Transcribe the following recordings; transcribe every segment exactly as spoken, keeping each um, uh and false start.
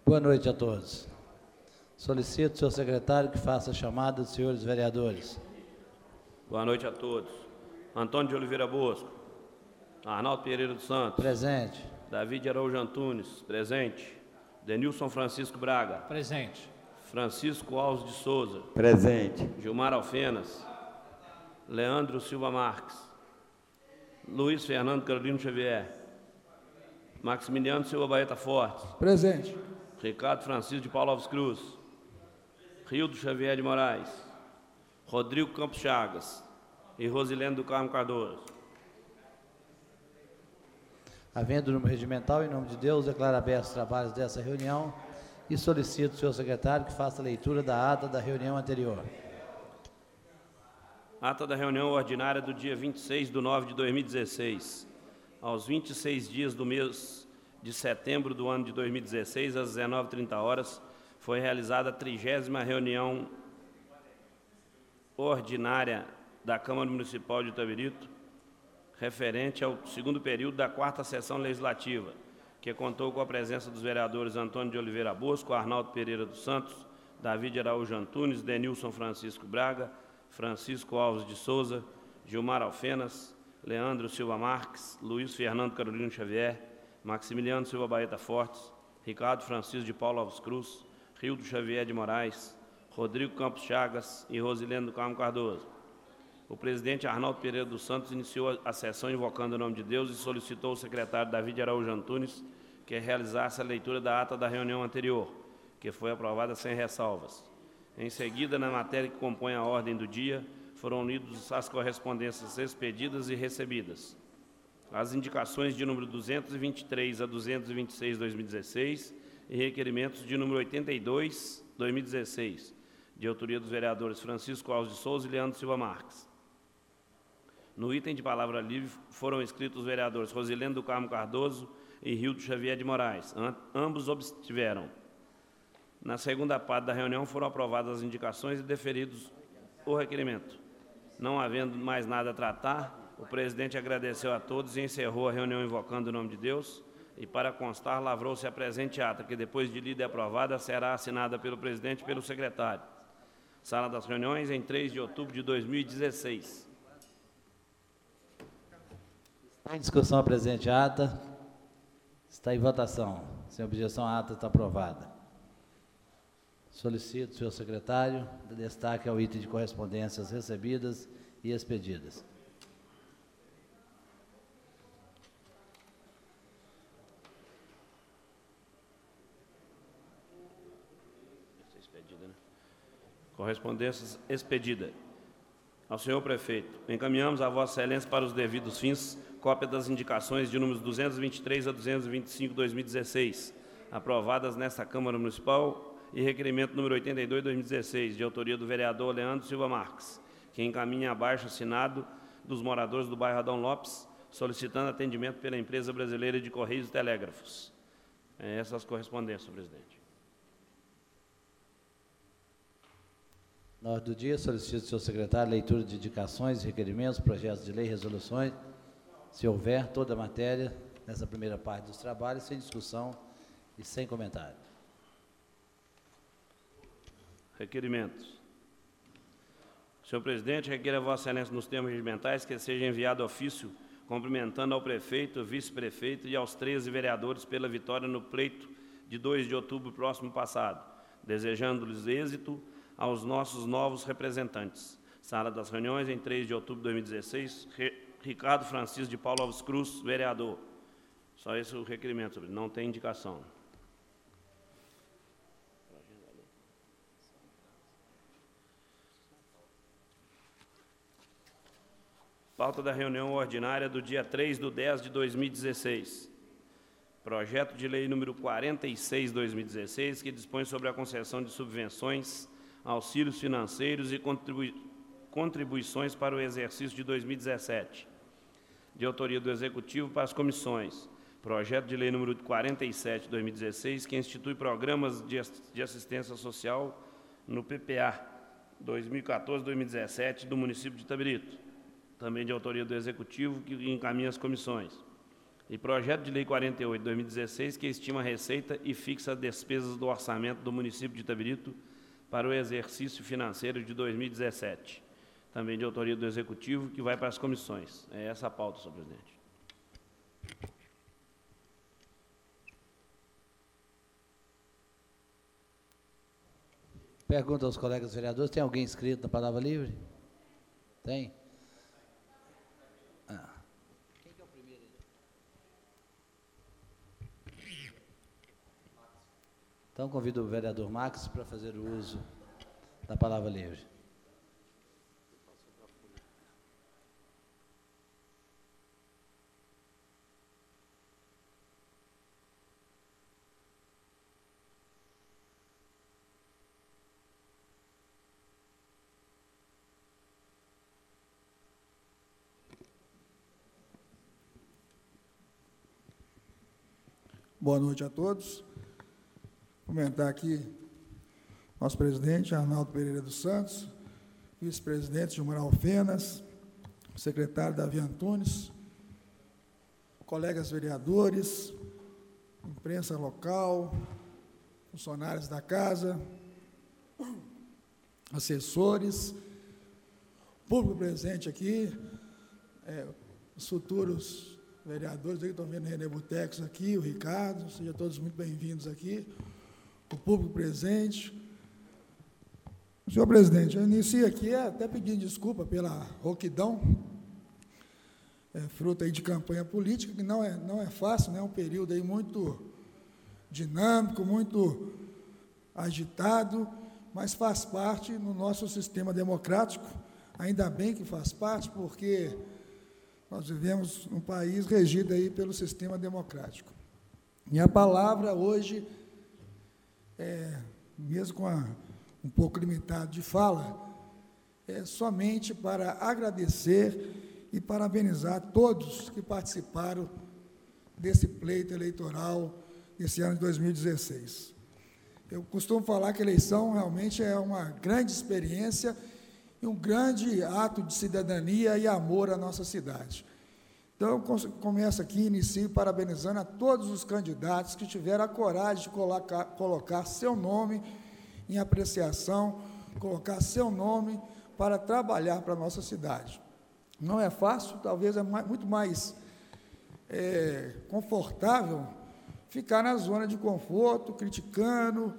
Boa noite a todos. Solicito, senhor secretário, que faça a chamada dos senhores vereadores. Boa noite a todos. Antônio de Oliveira Bosco. Arnaldo Pereira dos Santos. Presente. David Araújo Antunes. Presente. Denilson Francisco Braga. Presente. Francisco Alves de Souza. Presente. Gilmar Alfenas. Leandro Silva Marques. Luiz Fernando Carolino Xavier. Maximiliano Silva Baeta Fortes. Presente. Ricardo Francisco de Paulo Alves Cruz. Rildo Xavier de Moraes. Rodrigo Campos Chagas. E Rosilene do Carmo Cardoso. Havendo número regimental, em nome de Deus, declaro abertos os trabalhos dessa reunião e solicito, senhor secretário, que faça a leitura da ata da reunião anterior. Ata da reunião ordinária do dia vinte e seis de nove de dois mil e dezesseis. Aos vinte e seis dias do mês de setembro do ano de dois mil e dezesseis, às dezenove e trinta horas, foi realizada a trigésima reunião ordinária da Câmara Municipal de Itabirito, referente ao segundo período da quarta sessão legislativa, que contou com a presença dos vereadores Antônio de Oliveira Bosco, Arnaldo Pereira dos Santos, David Araújo Antunes, Denilson Francisco Braga, Francisco Alves de Souza, Gilmar Alfenas, Leandro Silva Marques, Luiz Fernando Carolino Xavier, Maximiliano Silva Baeta Fortes, Ricardo Francisco de Paulo Alves Cruz, Rildo Xavier de Moraes, Rodrigo Campos Chagas e Rosilene do Carmo Cardoso. O presidente Arnaldo Pereira dos Santos iniciou a sessão invocando o nome de Deus e solicitou ao secretário David Araújo Antunes que realizasse a leitura da ata da reunião anterior, que foi aprovada sem ressalvas. Em seguida, na matéria que compõe a ordem do dia, foram lidas as correspondências expedidas e recebidas. As indicações de número duzentos e vinte e três a duzentos e vinte e seis, dois mil e dezesseis, e requerimentos de número oitenta e dois, dois mil e dezesseis, de autoria dos vereadores Francisco Alves de Souza e Leandro Silva Marques. No item de palavra livre foram inscritos os vereadores Rosilene do Carmo Cardoso e Rildo Xavier de Moraes. Ambos obtiveram. Na segunda parte da reunião foram aprovadas as indicações e deferidos o requerimento. Não havendo mais nada a tratar, o presidente agradeceu a todos e encerrou a reunião invocando o nome de Deus. E, para constar, lavrou-se a presente ata, que, depois de lida e aprovada, será assinada pelo presidente e pelo secretário. Sala das reuniões, em três de outubro de dois mil e dezesseis. Está em discussão a presente ata. Está em votação. Sem objeção, a ata está aprovada. Solicito, senhor secretário, destaque ao item de correspondências recebidas e expedidas. Correspondências expedida. Ao senhor prefeito, encaminhamos a Vossa Excelência para os devidos fins cópia das indicações de números duzentos e vinte e três a duzentos e vinte e cinco, dois mil e dezesseis, aprovadas nesta Câmara Municipal, e requerimento número oitenta e dois, dois mil e dezesseis, de autoria do vereador Leandro Silva Marques, que encaminha abaixo assinado dos moradores do bairro Adão Lopes, solicitando atendimento pela Empresa Brasileira de Correios e Telégrafos. É essas correspondências, senhor presidente. Na ordem do dia, solicito, senhor secretário, leitura de indicações, requerimentos, projetos de lei, resoluções, se houver toda a matéria, nessa primeira parte dos trabalhos, sem discussão e sem comentário. Requerimentos. Senhor presidente, requer a Vossa Excelência, nos termos regimentais, que seja enviado ofício cumprimentando ao prefeito, vice-prefeito e aos treze vereadores pela vitória no pleito de dois de outubro próximo passado, desejando-lhes êxito aos nossos novos representantes. Sala das reuniões, em três de outubro de dois mil e dezesseis, Ricardo Francisco de Paulo Alves Cruz, vereador. Só esse é o requerimento, não tem indicação. Pauta da reunião ordinária do dia três de dez de dois mil e dezesseis. Projeto de lei número quarenta e seis, dois mil e dezesseis, que dispõe sobre a concessão de subvenções, auxílios financeiros e contribui contribuições para o exercício de dois mil e dezessete. De autoria do Executivo para as comissões. Projeto de lei número quarenta e sete, dois mil e dezesseis, que institui programas de assistência social no P P A dois mil e quatorze, dois mil e dezessete do município de Itabirito. Também de autoria do Executivo, que encaminha as comissões. E projeto de lei quarenta e oito, dois mil e dezesseis, que estima a receita e fixa as despesas do orçamento do município de Itabirito para o exercício financeiro de dois mil e dezessete. Também de autoria do Executivo, que vai para as comissões. É essa a pauta, senhor presidente. Pergunta aos colegas vereadores, tem alguém inscrito na palavra livre? Tem? Ah. Quem que é o primeiro? Então, convido o vereador Max para fazer o uso da palavra livre. Boa noite a todos. Comentar aqui nosso presidente, Arnaldo Pereira dos Santos, vice-presidente Gilmar Fenas, secretário Davi Antunes, colegas vereadores, imprensa local, funcionários da casa, assessores, público presente aqui, é, os futuros vereadores, que estão vendo o René Botex aqui, o Ricardo, sejam todos muito bem-vindos aqui, o público presente. Senhor presidente, eu inicio aqui até pedindo desculpa pela rouquidão, é, fruto aí de campanha política, que não é, não é fácil, né? É um período aí muito dinâmico, muito agitado, mas faz parte no nosso sistema democrático, ainda bem que faz parte, porque nós vivemos um país regido aí pelo sistema democrático. E a palavra hoje, é, mesmo com a, um pouco limitado de fala, é somente para agradecer e parabenizar todos que participaram desse pleito eleitoral desse ano de dois mil e dezesseis. Eu costumo falar que a eleição realmente é uma grande experiência e um grande ato de cidadania e amor à nossa cidade. Então, eu começo aqui, inicio parabenizando a todos os candidatos que tiveram a coragem de colocar, colocar seu nome em apreciação, colocar seu nome para trabalhar para a nossa cidade. Não é fácil, talvez é mais, muito mais é, confortável ficar na zona de conforto, criticando,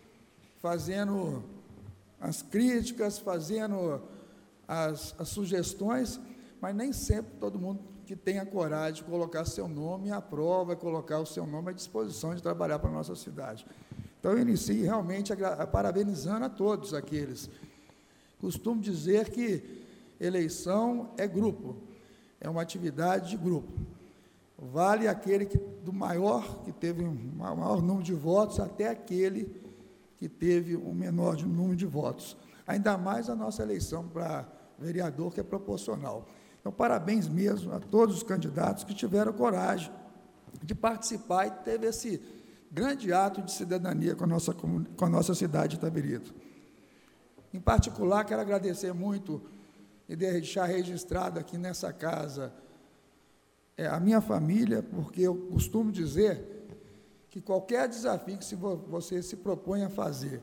fazendo as críticas, fazendo as, as sugestões, mas nem sempre todo mundo que tem a coragem de colocar seu nome à prova, colocar o seu nome à disposição de trabalhar para a nossa cidade. Então, eu inicio realmente a, parabenizando a todos aqueles. Costumo dizer que eleição é grupo, é uma atividade de grupo. Vale aquele que, do maior, que teve um maior número de votos, até aquele que teve um menor número de votos. Ainda mais a nossa eleição para vereador, que é proporcional. Então, parabéns mesmo a todos os candidatos que tiveram coragem de participar e teve esse grande ato de cidadania com a nossa, com a nossa cidade de Itabirito. Em particular, quero agradecer muito e deixar registrado aqui nessa casa é, a minha família, porque eu costumo dizer que qualquer desafio que você se propõe a fazer,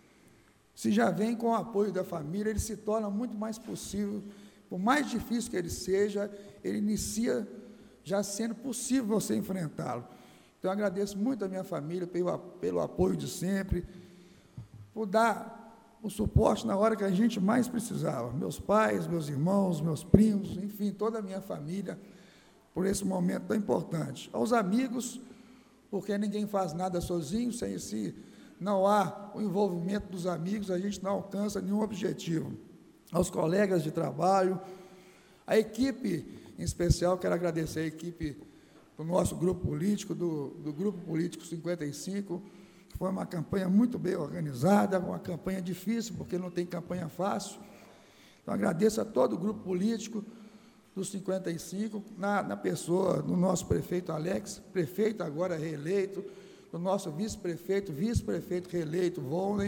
se já vem com o apoio da família, ele se torna muito mais possível. Por mais difícil que ele seja, ele inicia já sendo possível você enfrentá-lo. Então, eu agradeço muito a minha família pelo, pelo apoio de sempre, por dar o suporte na hora que a gente mais precisava. Meus pais, meus irmãos, meus primos, enfim, toda a minha família, por esse momento tão importante. Aos amigos, porque ninguém faz nada sozinho, sem esse, não há o envolvimento dos amigos, a gente não alcança nenhum objetivo. Aos colegas de trabalho, a equipe, em especial, quero agradecer a equipe do nosso grupo político, do, do Grupo Político cinquenta e cinco, que foi uma campanha muito bem organizada, uma campanha difícil, porque não tem campanha fácil. Então, agradeço a todo o grupo político dos cinquenta e cinco, na, na pessoa do nosso prefeito Alex, prefeito agora reeleito, do nosso vice-prefeito, vice-prefeito reeleito, Volney,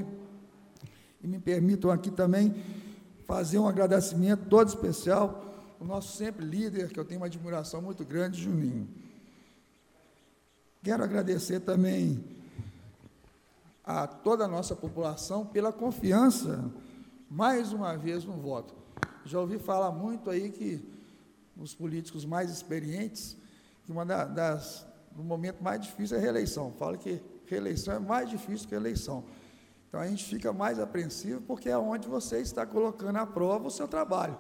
e me permitam aqui também fazer um agradecimento todo especial ao nosso sempre líder, que eu tenho uma admiração muito grande, Juninho. Quero agradecer também a toda a nossa população pela confiança, mais uma vez, no voto. Já ouvi falar muito aí que os políticos mais experientes, que uma das, do momento mais difícil é a reeleição. Fala que reeleição é mais difícil que a eleição. Então, a gente fica mais apreensivo porque é onde você está colocando à prova o seu trabalho.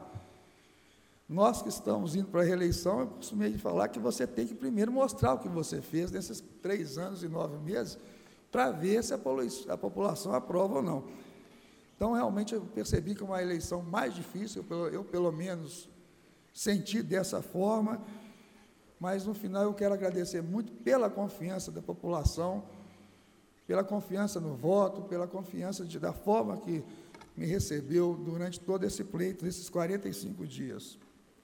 Nós que estamos indo para a reeleição, eu costumei falar que você tem que primeiro mostrar o que você fez nesses três anos e nove meses, para ver se a, a população aprova ou não. Então, realmente, eu percebi que é uma eleição mais difícil, eu, eu pelo menos senti dessa forma, mas no final eu quero agradecer muito pela confiança da população, pela confiança no voto, pela confiança de, da forma que me recebeu durante todo esse pleito, esses quarenta e cinco dias.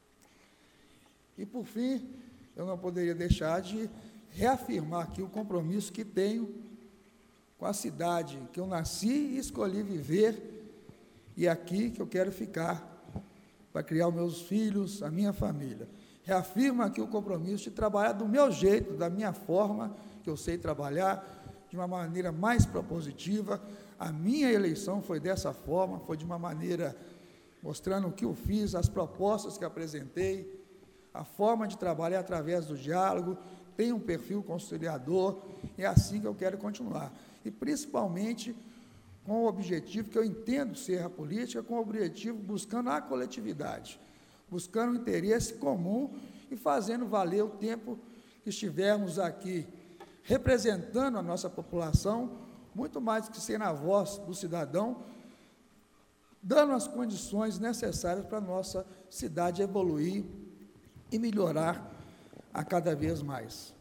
E, por fim, eu não poderia deixar de reafirmar aqui o compromisso que tenho com a cidade que eu nasci e escolhi viver, e aqui que eu quero ficar, para criar os meus filhos, a minha família. Reafirmo aqui o compromisso de trabalhar do meu jeito, da minha forma, que eu sei trabalhar, de uma maneira mais propositiva. A minha eleição foi dessa forma, foi de uma maneira mostrando o que eu fiz, as propostas que apresentei, a forma de trabalhar através do diálogo, tem um perfil conciliador, é assim que eu quero continuar. E, principalmente, com o objetivo, que eu entendo ser a política, com o objetivo buscando a coletividade, buscando o interesse comum e fazendo valer o tempo que estivermos aqui, representando a nossa população, muito mais que sendo a voz do cidadão, dando as condições necessárias para a nossa cidade evoluir e melhorar a cada vez mais.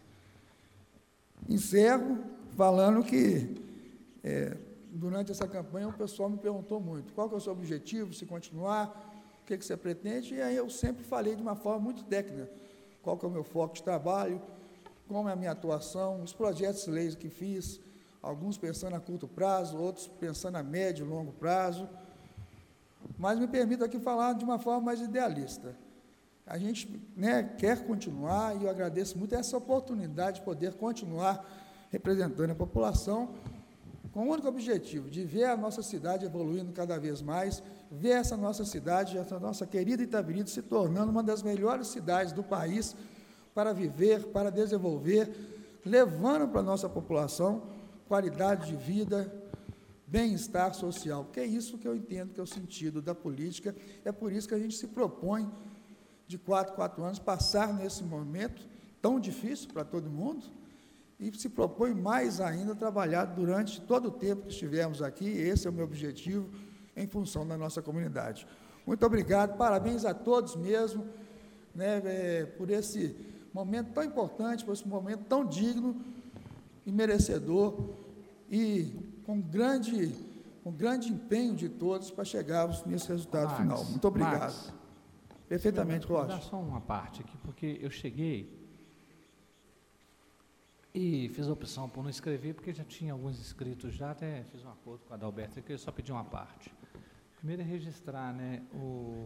Encerro falando que, é, durante essa campanha, o pessoal me perguntou muito, qual que é o seu objetivo, se continuar, o que, que você pretende, e aí eu sempre falei de uma forma muito técnica, qual que é o meu foco de trabalho, como é a minha atuação, os projetos de leis que fiz, alguns pensando a curto prazo, outros pensando a médio e longo prazo, mas me permito aqui falar de uma forma mais idealista. A gente, né, quer continuar, e eu agradeço muito essa oportunidade de poder continuar representando a população, com o único objetivo de ver a nossa cidade evoluindo cada vez mais, ver essa nossa cidade, essa nossa querida Itabirito, se tornando uma das melhores cidades do país para viver, para desenvolver, levando para a nossa população qualidade de vida, bem-estar social, porque é isso que eu entendo que é o sentido da política, é por isso que a gente se propõe, de quatro, quatro anos, passar nesse momento tão difícil para todo mundo, e se propõe mais ainda a trabalhar durante todo o tempo que estivermos aqui, esse é o meu objetivo, em função da nossa comunidade. Muito obrigado, parabéns a todos mesmo, né, é, por esse momento tão importante, por esse momento tão digno e merecedor, e com grande, com grande empenho de todos para chegarmos nesse resultado Max, final. Muito obrigado. Max, Perfeitamente, vou Rocha. dar só uma parte aqui, porque eu cheguei e fiz a opção por não escrever, porque já tinha alguns inscritos já, até fiz um acordo com a Adalberto, que eu só pedi uma parte. Primeiro é registrar, né, o,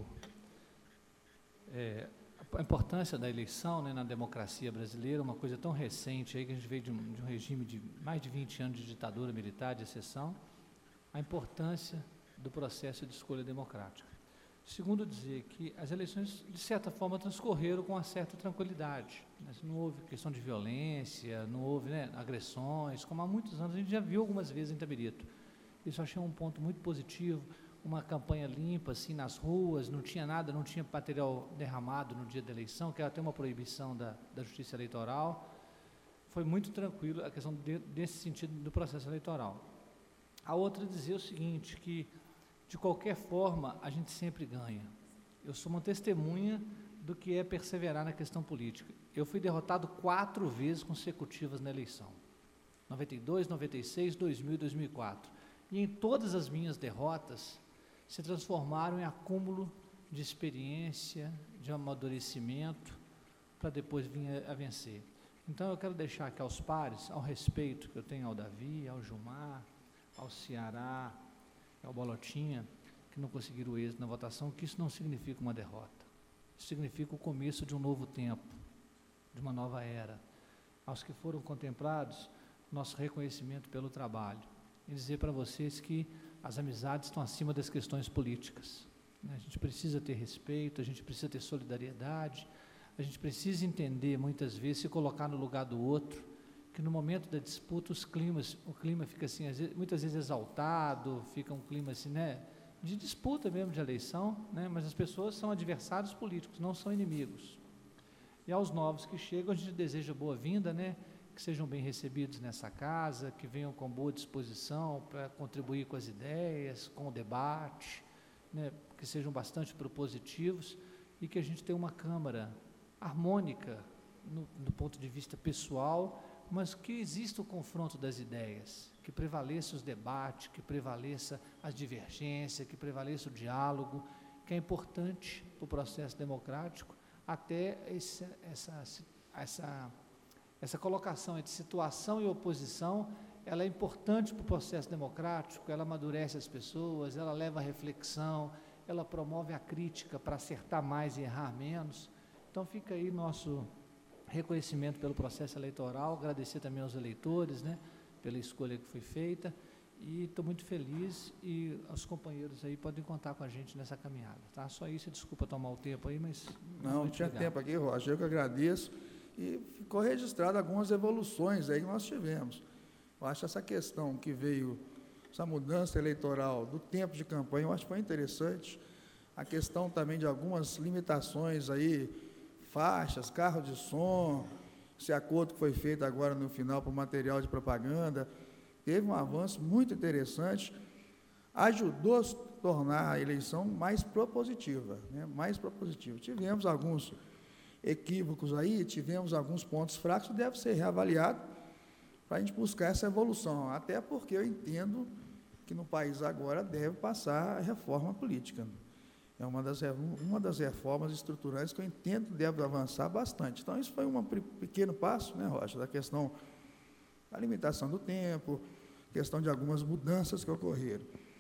é, a importância da eleição, né, na democracia brasileira, uma coisa tão recente, aí, que a gente veio de um, de um regime de mais de vinte anos de ditadura militar, de exceção, a importância do processo de escolha democrática. Segundo, dizer que as eleições, de certa forma, transcorreram com uma certa tranquilidade. Não houve questão de violência, não houve, né, agressões, como há muitos anos a gente já viu algumas vezes em Itabirito. Isso eu achei um ponto muito positivo, uma campanha limpa, assim, nas ruas, não tinha nada, não tinha material derramado no dia da eleição, que era até uma proibição da, da Justiça Eleitoral. Foi muito tranquilo a questão de, desse sentido do processo eleitoral. A outra dizer o seguinte, que de qualquer forma, a gente sempre ganha. Eu sou uma testemunha do que é perseverar na questão política. Eu fui derrotado quatro vezes consecutivas na eleição. noventa e dois, noventa e seis, dois mil e dois mil e quatro. E em todas as minhas derrotas se transformaram em acúmulo de experiência, de amadurecimento, para depois vir a, a vencer. Então, eu quero deixar aqui aos pares, ao respeito que eu tenho ao Davi, ao Gilmar, ao Ceará, ao Bolotinha, que não conseguiram o êxito na votação, que isso não significa uma derrota. Isso significa o começo de um novo tempo, de uma nova era. aos que foram contemplados, nosso reconhecimento pelo trabalho. E dizer para vocês que as amizades estão acima das questões políticas, né? A gente precisa ter respeito, a gente precisa ter solidariedade, a gente precisa entender, muitas vezes, se colocar no lugar do outro, que no momento da disputa os climas, o clima fica assim, às vezes, muitas vezes exaltado, fica um clima assim, né, de disputa mesmo, de eleição, né, mas as pessoas são adversários políticos, não são inimigos. E aos novos que chegam, a gente deseja boa-vinda, né, que sejam bem recebidos nessa casa, que venham com boa disposição para contribuir com as ideias, com o debate, né, que sejam bastante propositivos e que a gente tenha uma Câmara harmônica no, do ponto de vista pessoal, mas que exista o confronto das ideias, que prevaleça os debates, que prevaleça a divergência, que prevaleça o diálogo, que é importante para o processo democrático, até esse, essa, essa, essa colocação entre situação e oposição, ela é importante para o processo democrático, ela amadurece as pessoas, ela leva à reflexão, ela promove a crítica para acertar mais e errar menos. Então fica aí nosso reconhecimento pelo processo eleitoral, agradecer também aos eleitores, né, pela escolha que foi feita, e estou muito feliz, e os companheiros aí podem contar com a gente nessa caminhada, tá? Só isso, desculpa tomar o tempo aí, mas... Não, não tinha tempo aqui, Roger, eu que agradeço, e ficou registrado algumas evoluções aí que nós tivemos. Eu acho essa questão que veio, essa mudança eleitoral do tempo de campanha, eu acho que foi interessante, a questão também de algumas limitações aí, faixas, carro de som, esse acordo que foi feito agora no final para o material de propaganda, teve um avanço muito interessante, ajudou a tornar a eleição mais propositiva, né? mais propositiva. Tivemos alguns equívocos aí, tivemos alguns pontos fracos, deve ser reavaliado para a gente buscar essa evolução, até porque eu entendo que no país agora deve passar a reforma política. É uma das, uma das reformas estruturais que eu entendo que deve avançar bastante. Então, isso foi um pequeno passo, né, Rocha, da questão da limitação do tempo, questão de algumas mudanças que ocorreram.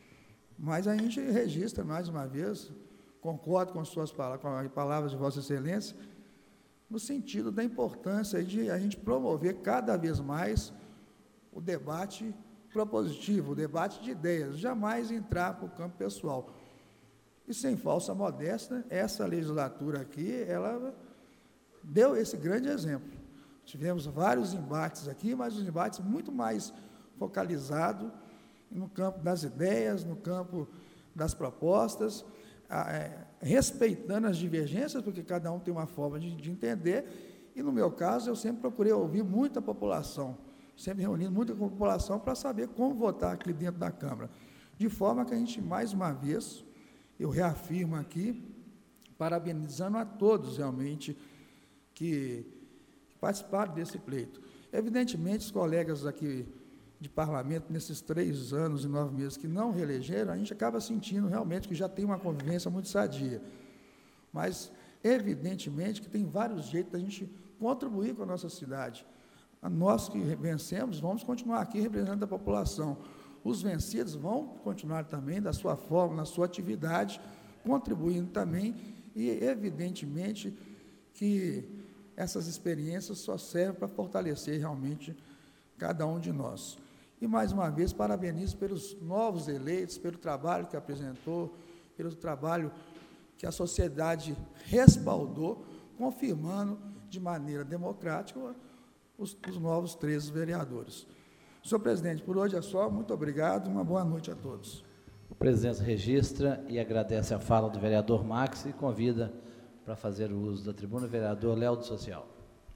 Mas a gente registra, mais uma vez, concordo com as suas palavras, com as palavras de Vossa Excelência, no sentido da importância de a gente promover cada vez mais o debate propositivo, o debate de ideias, jamais entrar para o campo pessoal. E sem falsa modéstia, essa legislatura aqui, ela deu esse grande exemplo. Tivemos vários embates aqui, mas os embates muito mais focalizados no campo das ideias, no campo das propostas, é, respeitando as divergências, porque cada um tem uma forma de, de entender, e no meu caso, eu sempre procurei ouvir muita população, sempre reunindo muita população para saber como votar aqui dentro da Câmara, de forma que a gente, mais uma vez, eu reafirmo aqui, parabenizando a todos, realmente, que, que participaram desse pleito. Evidentemente, os colegas aqui de parlamento, nesses três anos e nove meses que não reelegeram, a gente acaba sentindo realmente que já tem uma convivência muito sadia. Mas, evidentemente, que tem vários jeitos da gente contribuir com a nossa cidade. Nós que vencemos, vamos continuar aqui representando a população. Os vencidos vão continuar também da sua forma, na sua atividade, contribuindo também, e evidentemente que essas experiências só servem para fortalecer realmente cada um de nós. E, mais uma vez, parabenizo pelos novos eleitos, pelo trabalho que apresentou, pelo trabalho que a sociedade respaldou, confirmando de maneira democrática os, os novos treze vereadores. Senhor presidente, por hoje é só, muito obrigado, uma boa noite a todos. A presidência registra e agradece a fala do vereador Max e convida para fazer o uso da tribuna o vereador Léo do Social.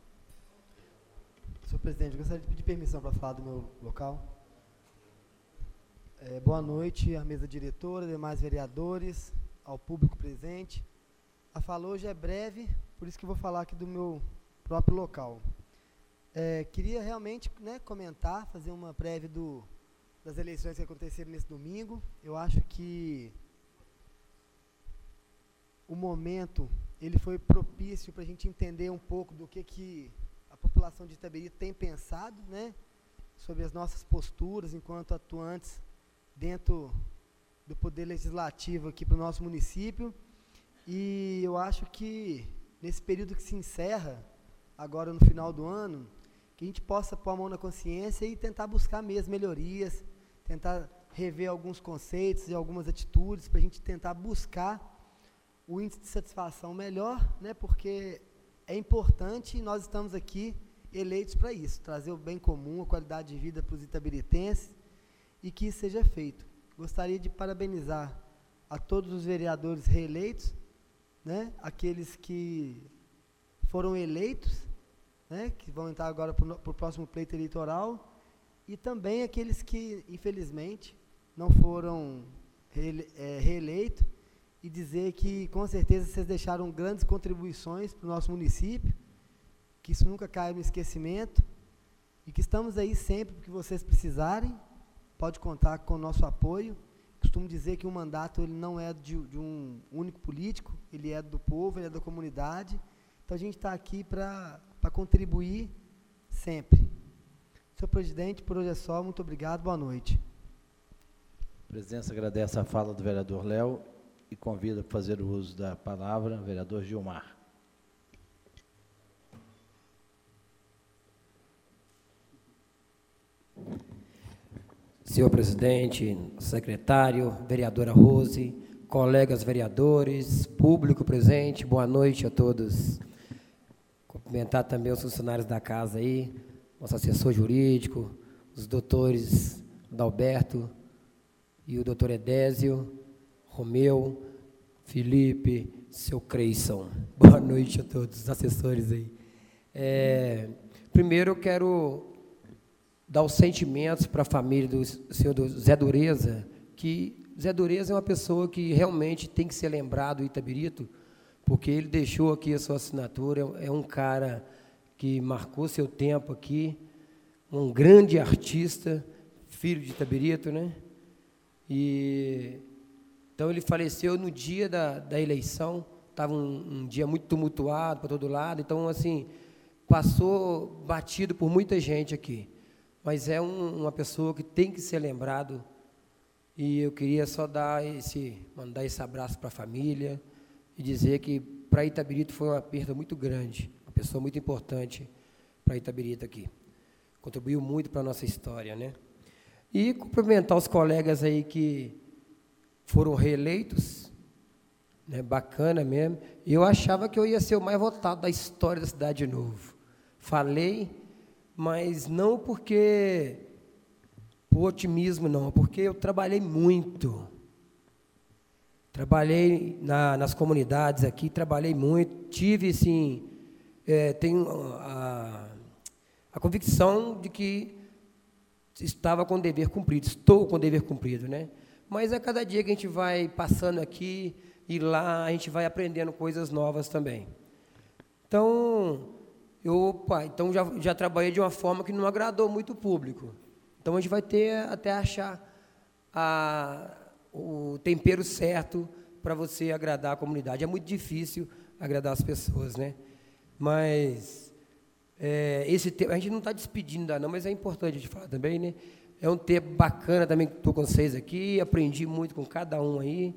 Senhor presidente, eu gostaria de pedir permissão para falar do meu local. É, boa noite à mesa diretora, demais vereadores, ao público presente. A fala hoje é breve, por isso que eu vou falar aqui do meu próprio local. É, queria realmente, né, comentar, fazer uma prévia do, das eleições que aconteceram nesse domingo. Eu acho que o momento ele foi propício para a gente entender um pouco do que, que a população de Itabiri tem pensado, né, sobre as nossas posturas enquanto atuantes dentro do poder legislativo aqui para o nosso município. E eu acho que nesse período que se encerra, agora no final do ano, que a gente possa pôr a mão na consciência e tentar buscar mesmo melhorias, tentar rever alguns conceitos e algumas atitudes para a gente tentar buscar o índice de satisfação melhor, né, porque é importante e nós estamos aqui eleitos para isso, trazer o bem comum, a qualidade de vida para os itabiritenses e que isso seja feito. Gostaria de parabenizar a todos os vereadores reeleitos, né, aqueles que foram eleitos, né, que vão entrar agora para o próximo pleito eleitoral, e também aqueles que, infelizmente, não foram reele, é, reeleitos, e dizer que, com certeza, vocês deixaram grandes contribuições para o nosso município, que isso nunca cai no esquecimento, e que estamos aí sempre que vocês precisarem, pode contar com o nosso apoio. Costumo dizer que um mandato ele não é de, de um único político, ele é do povo, ele é da comunidade, então a gente está aqui para contribuir sempre. Senhor presidente, por hoje é só, muito obrigado, boa noite. A presidência agradece a fala do vereador Léo e convida para fazer o uso da palavra o vereador Gilmar. Senhor presidente, secretário, vereadora Rose, colegas vereadores, público presente, boa noite a todos. Cumprimentar também os funcionários da casa aí, nosso assessor jurídico, os doutores Adalberto e o doutor Edésio, Romeu, Felipe, seu Creison. Boa noite a todos os assessores aí. É, primeiro eu quero dar os sentimentos para a família do senhor do Zé Dureza, que Zé Dureza é uma pessoa que realmente tem que ser lembrado, Itabirito, porque ele deixou aqui a sua assinatura, é um cara que marcou seu tempo aqui, um grande artista, filho de Itabirito, né? E então ele faleceu no dia da, da eleição, estava um, um dia muito tumultuado para todo lado, então assim, passou batido por muita gente aqui, mas é um, uma pessoa que tem que ser lembrado, e eu queria só dar esse, mandar esse abraço para a família, e dizer que para Itabirito foi uma perda muito grande, uma pessoa muito importante para Itabirito aqui. Contribuiu muito para a nossa história, né? E cumprimentar os colegas aí que foram reeleitos, né? Bacana mesmo. Eu achava que eu ia ser o mais votado da história da cidade de Novo. Falei, mas não porque, por otimismo não, porque eu trabalhei muito. Trabalhei na, nas comunidades aqui, trabalhei muito, tive, sim, é, tenho a, a convicção de que estava com o dever cumprido, estou com o dever cumprido, né? Mas a cada dia que a gente vai passando aqui e lá, a gente vai aprendendo coisas novas também. Então, eu opa, então já, já trabalhei de uma forma que não agradou muito o público. Então, a gente vai ter até achar a... o tempero certo para você agradar a comunidade. É muito difícil agradar as pessoas, né? Mas é, esse tempo, a gente não está despedindo ainda não, mas é importante a gente falar também, né? É um tempo bacana também que estou com vocês aqui, aprendi muito com cada um aí,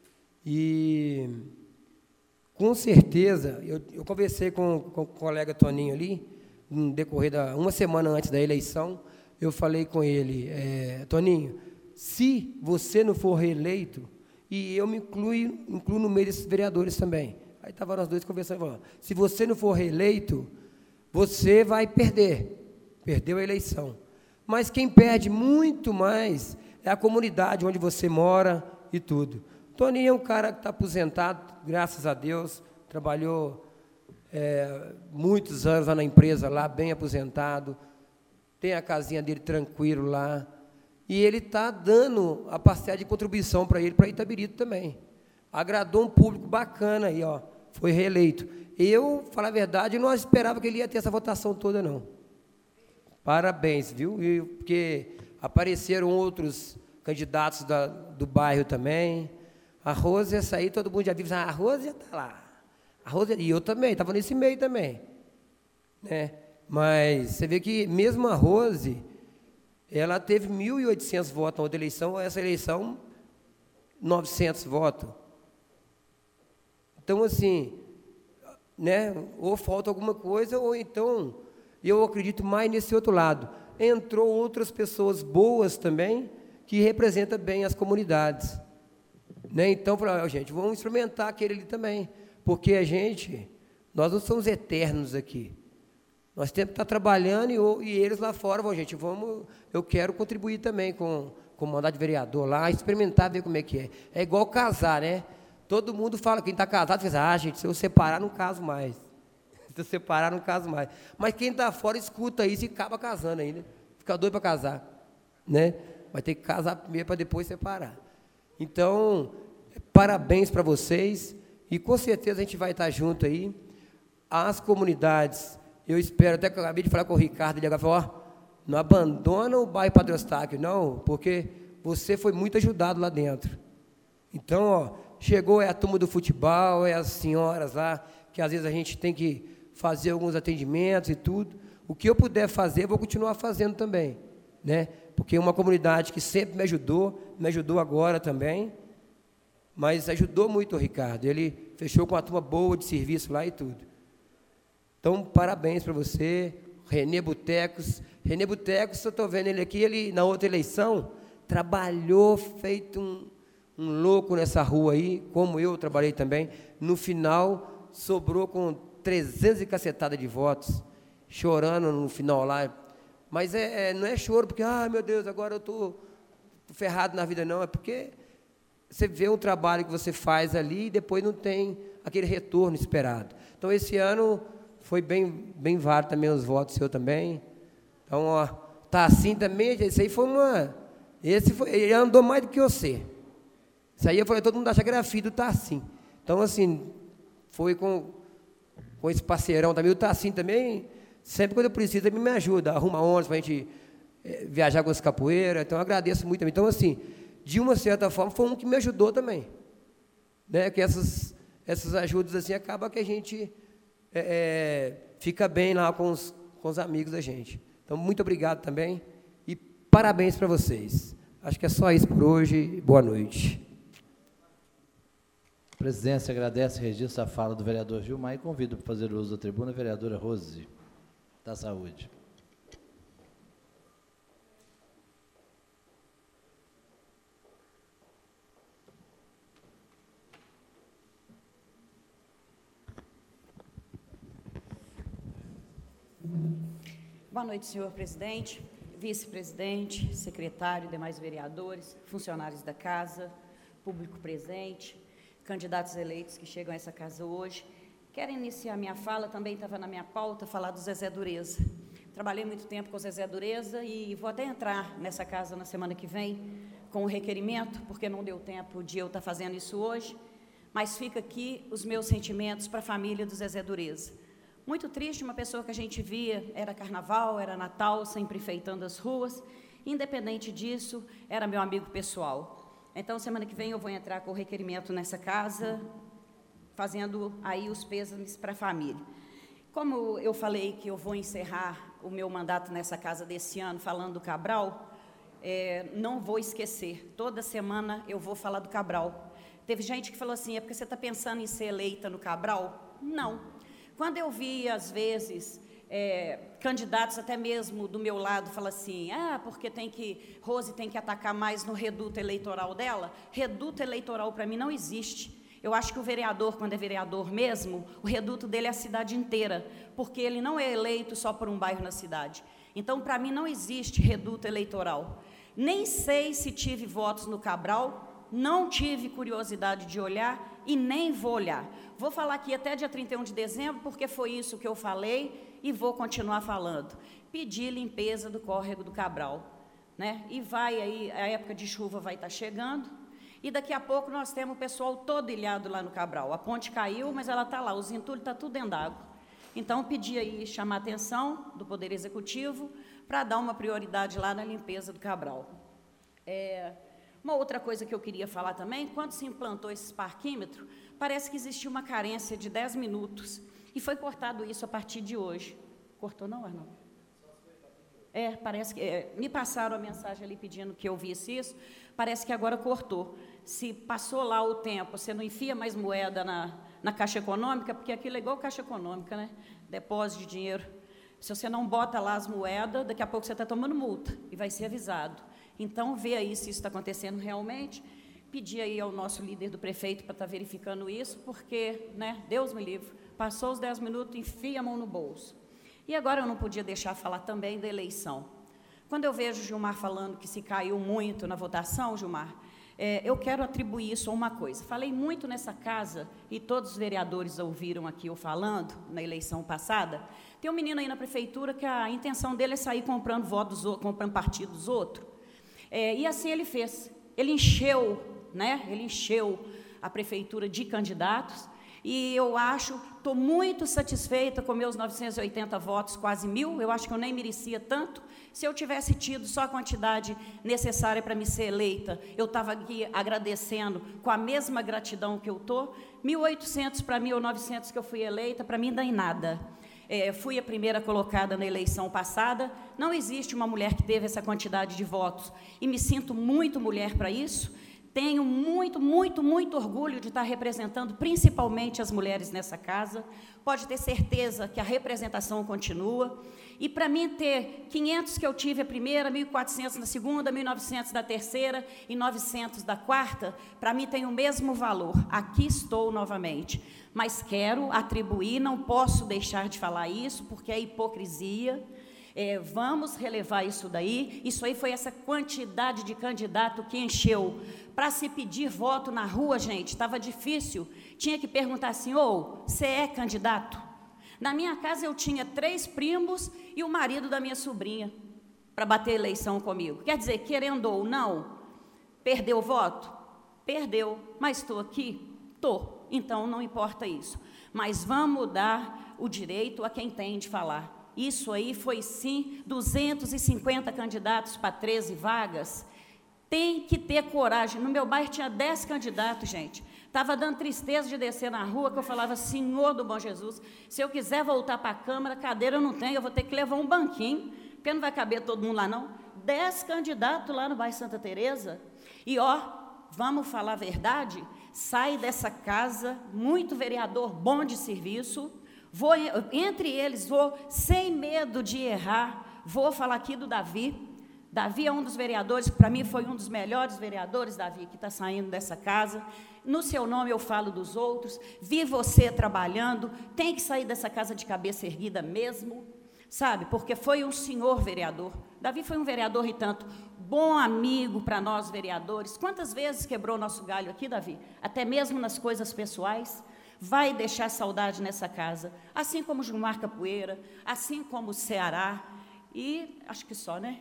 e com certeza, eu, eu conversei com, com o colega Toninho ali, no decorrer da, uma semana antes da eleição, eu falei com ele, é, Toninho, se você não for reeleito, e eu me incluo, incluo no meio desses vereadores também, aí estavam nós dois conversando, falando, se você não for reeleito, você vai perder, perdeu a eleição. Mas quem perde muito mais é a comunidade onde você mora e tudo. Toninho é um cara que está aposentado, graças a Deus, trabalhou é, muitos anos lá na empresa, lá bem aposentado, tem a casinha dele tranquilo lá, e ele está dando a parcela de contribuição para ele, para Itabirito também. Agradou um público bacana aí, ó, foi reeleito. Eu, falar a verdade, não esperava que ele ia ter essa votação toda, não. Parabéns, viu? E, porque apareceram outros candidatos da, do bairro também. A Rose, essa aí, todo mundo já viu, ah, a Rose já está lá. A Rose, e eu também, estava nesse meio também. Né? Mas você vê que mesmo a Rose, ela teve mil e oitocentos votos na outra eleição, essa eleição, novecentos votos. Então, assim, né, ou falta alguma coisa, ou então eu acredito mais nesse outro lado. Entrou outras pessoas boas também, que representam bem as comunidades. Né? Então, falei, oh, gente, vamos instrumentar aquele ali também, porque a gente, nós não somos eternos aqui. Nós temos que estar trabalhando e, e eles lá fora, vão, gente, vamos, eu quero contribuir também com, com o mandato de vereador lá, experimentar, ver como é que é. É igual casar, né? Todo mundo fala, quem está casado, diz, ah, gente, se eu separar, não caso mais. Se eu separar, não caso mais. Mas quem está fora escuta isso e acaba casando ainda. Fica doido para casar, né? Vai ter que casar primeiro para depois separar. Então, parabéns para vocês e com certeza a gente vai estar junto aí. As comunidades, eu espero, até que eu acabei de falar com o Ricardo, ele falou, ó, não abandona o bairro Padre Eustáquio, não, porque você foi muito ajudado lá dentro. Então, ó, chegou é a turma do futebol, é as senhoras lá, que às vezes a gente tem que fazer alguns atendimentos e tudo. O que eu puder fazer, eu vou continuar fazendo também, né? Porque é uma comunidade que sempre me ajudou, me ajudou agora também, mas ajudou muito o Ricardo. Ele fechou com uma turma boa de serviço lá e tudo. Então, parabéns para você, Renê Botecos. Renê Botecos, eu estou vendo ele aqui, ele, na outra eleição, trabalhou feito um, um louco nessa rua aí, como eu trabalhei também. No final, sobrou com trezentas e cacetada de votos, chorando no final lá. Mas é, é, não é choro, porque, ah, meu Deus, agora eu estou ferrado na vida, não. É porque você vê um trabalho que você faz ali e depois não tem aquele retorno esperado. Então, esse ano foi bem, bem válido também os votos seu também. Então, ó, tá assim também, esse aí foi uma... Esse foi, ele andou mais do que você. Isso aí eu falei, todo mundo acha que era filho do Tassim. Então, assim, foi com, com esse parceirão também. O Tassim também, sempre quando eu preciso, ele me ajuda, arruma ônibus para a gente é, viajar com as capoeiras. Então, eu agradeço muito também. Então, assim, de uma certa forma, foi um que me ajudou também. Né? Que essas, essas ajudas, assim, acaba que a gente é, é, fica bem lá com os, com os amigos da gente. Então, muito obrigado também e parabéns para vocês. Acho que é só isso por hoje. Boa noite. A presidência agradece e registra a fala do vereador Gilmar e convido para fazer uso da tribuna a vereadora Rose, da Saúde. Boa noite, senhor presidente, vice-presidente, secretário, demais vereadores, funcionários da casa, público presente, candidatos eleitos que chegam a essa casa hoje. Quero iniciar minha fala, também estava na minha pauta, falar do Zezé Dureza. Trabalhei muito tempo com o Zezé Dureza e vou até entrar nessa casa na semana que vem com o requerimento, porque não deu tempo de eu estar fazendo isso hoje, mas fica aqui os meus sentimentos para a família do Zezé Dureza. Muito triste, uma pessoa que a gente via, era carnaval, era Natal, sempre enfeitando as ruas, independente disso, era meu amigo pessoal. Então, semana que vem eu vou entrar com o requerimento nessa casa, fazendo aí os pêsames para a família. Como eu falei que eu vou encerrar o meu mandato nessa casa desse ano, falando do Cabral, é, não vou esquecer, toda semana eu vou falar do Cabral. Teve gente que falou assim, é porque você está pensando em ser eleita no Cabral? Não. Quando eu vi, às vezes, é, candidatos até mesmo do meu lado falam assim, ah, porque tem que, Rose tem que atacar mais no reduto eleitoral dela, reduto eleitoral para mim não existe. Eu acho que o vereador, quando é vereador mesmo, o reduto dele é a cidade inteira, porque ele não é eleito só por um bairro na cidade. Então, para mim, não existe reduto eleitoral. Nem sei se tive votos no Cabral, não tive curiosidade de olhar e nem vou olhar. Vou falar aqui até dia trinta e um de dezembro, porque foi isso que eu falei e vou continuar falando. Pedir limpeza do córrego do Cabral, né? E vai aí, a época de chuva vai estar chegando, e daqui a pouco nós temos o pessoal todo ilhado lá no Cabral. A ponte caiu, mas ela está lá, os entulhos estão tudo dentro d'água. Então, pedi aí, chamar a atenção do Poder Executivo para dar uma prioridade lá na limpeza do Cabral. É, uma outra coisa que eu queria falar também, quando se implantou esse parquímetro, parece que existia uma carência de dez minutos, e foi cortado isso a partir de hoje. Cortou não, Arnaldo? É, parece que... É, me passaram a mensagem ali pedindo que eu visse isso, parece que agora cortou. Se passou lá o tempo, você não enfia mais moeda na, na Caixa Econômica, porque aquilo é igual Caixa Econômica, né? Depósito de dinheiro. Se você não bota lá as moedas, daqui a pouco você está tomando multa e vai ser avisado. Então, vê aí se isso está acontecendo realmente. Pedir aí ao nosso líder do prefeito para estar verificando isso, porque, né, Deus me livre, passou os dez minutos, enfia a mão no bolso. E agora eu não podia deixar falar também da eleição. Quando eu vejo o Gilmar falando que se caiu muito na votação, Gilmar, é, eu quero atribuir isso a uma coisa. Falei muito nessa casa, e todos os vereadores ouviram aqui eu falando, na eleição passada. Tem um menino aí na prefeitura que a intenção dele é sair comprando votos, comprando partido dos outros. É, e assim ele fez. Ele encheu, né? Ele encheu a prefeitura de candidatos. E eu acho, estou muito satisfeita com meus novecentos e oitenta votos, quase mil. Eu acho que eu nem merecia tanto. Se eu tivesse tido só a quantidade necessária para me ser eleita, eu estava aqui agradecendo com a mesma gratidão que eu estou. mil e oitocentos para mil e novecentos que eu fui eleita, para mim, dá em nada. É, fui a primeira colocada na eleição passada. Não existe uma mulher que teve essa quantidade de votos. E me sinto muito mulher para isso. Tenho muito, muito, muito orgulho de estar representando principalmente as mulheres nessa casa. Pode ter certeza que a representação continua. E para mim ter quinhentos que eu tive a primeira, mil e quatrocentos na segunda, mil e novecentos da terceira e novecentos da quarta, para mim tem o mesmo valor. Aqui estou novamente. Mas quero atribuir, não posso deixar de falar isso, porque é hipocrisia. É, vamos relevar isso daí. Isso aí foi essa quantidade de candidato que encheu. Para se pedir voto na rua, gente, estava difícil. Tinha que perguntar assim, ô, você é candidato? Na minha casa eu tinha três primos e o marido da minha sobrinha para bater eleição comigo. Quer dizer, querendo ou não, perdeu o voto? Perdeu. Mas estou aqui? Estou. Então, não importa isso. Mas vamos dar o direito a quem tem de falar. Isso aí foi, sim, duzentos e cinquenta candidatos para treze vagas. Tem que ter coragem. No meu bairro tinha dez candidatos, gente. Estava dando tristeza de descer na rua, que eu falava, Senhor do Bom Jesus, se eu quiser voltar para a Câmara, cadeira eu não tenho, eu vou ter que levar um banquinho, porque não vai caber todo mundo lá, não. Dez candidatos lá no bairro Santa Teresa. E, ó, vamos falar a verdade, sai dessa casa muito vereador bom de serviço. Vou, entre eles, vou, sem medo de errar, vou falar aqui do Davi. Davi é um dos vereadores, que para mim foi um dos melhores vereadores, Davi, que está saindo dessa casa. No seu nome eu falo dos outros. Vi você trabalhando, tem que sair dessa casa de cabeça erguida mesmo, sabe? Porque foi um senhor vereador. Davi foi um vereador e tanto. Bom amigo para nós, vereadores. Quantas vezes quebrou nosso galho aqui, Davi? Até mesmo nas coisas pessoais. Vai deixar saudade nessa casa, assim como o Gilmar Capoeira, assim como o Ceará, e acho que só, né?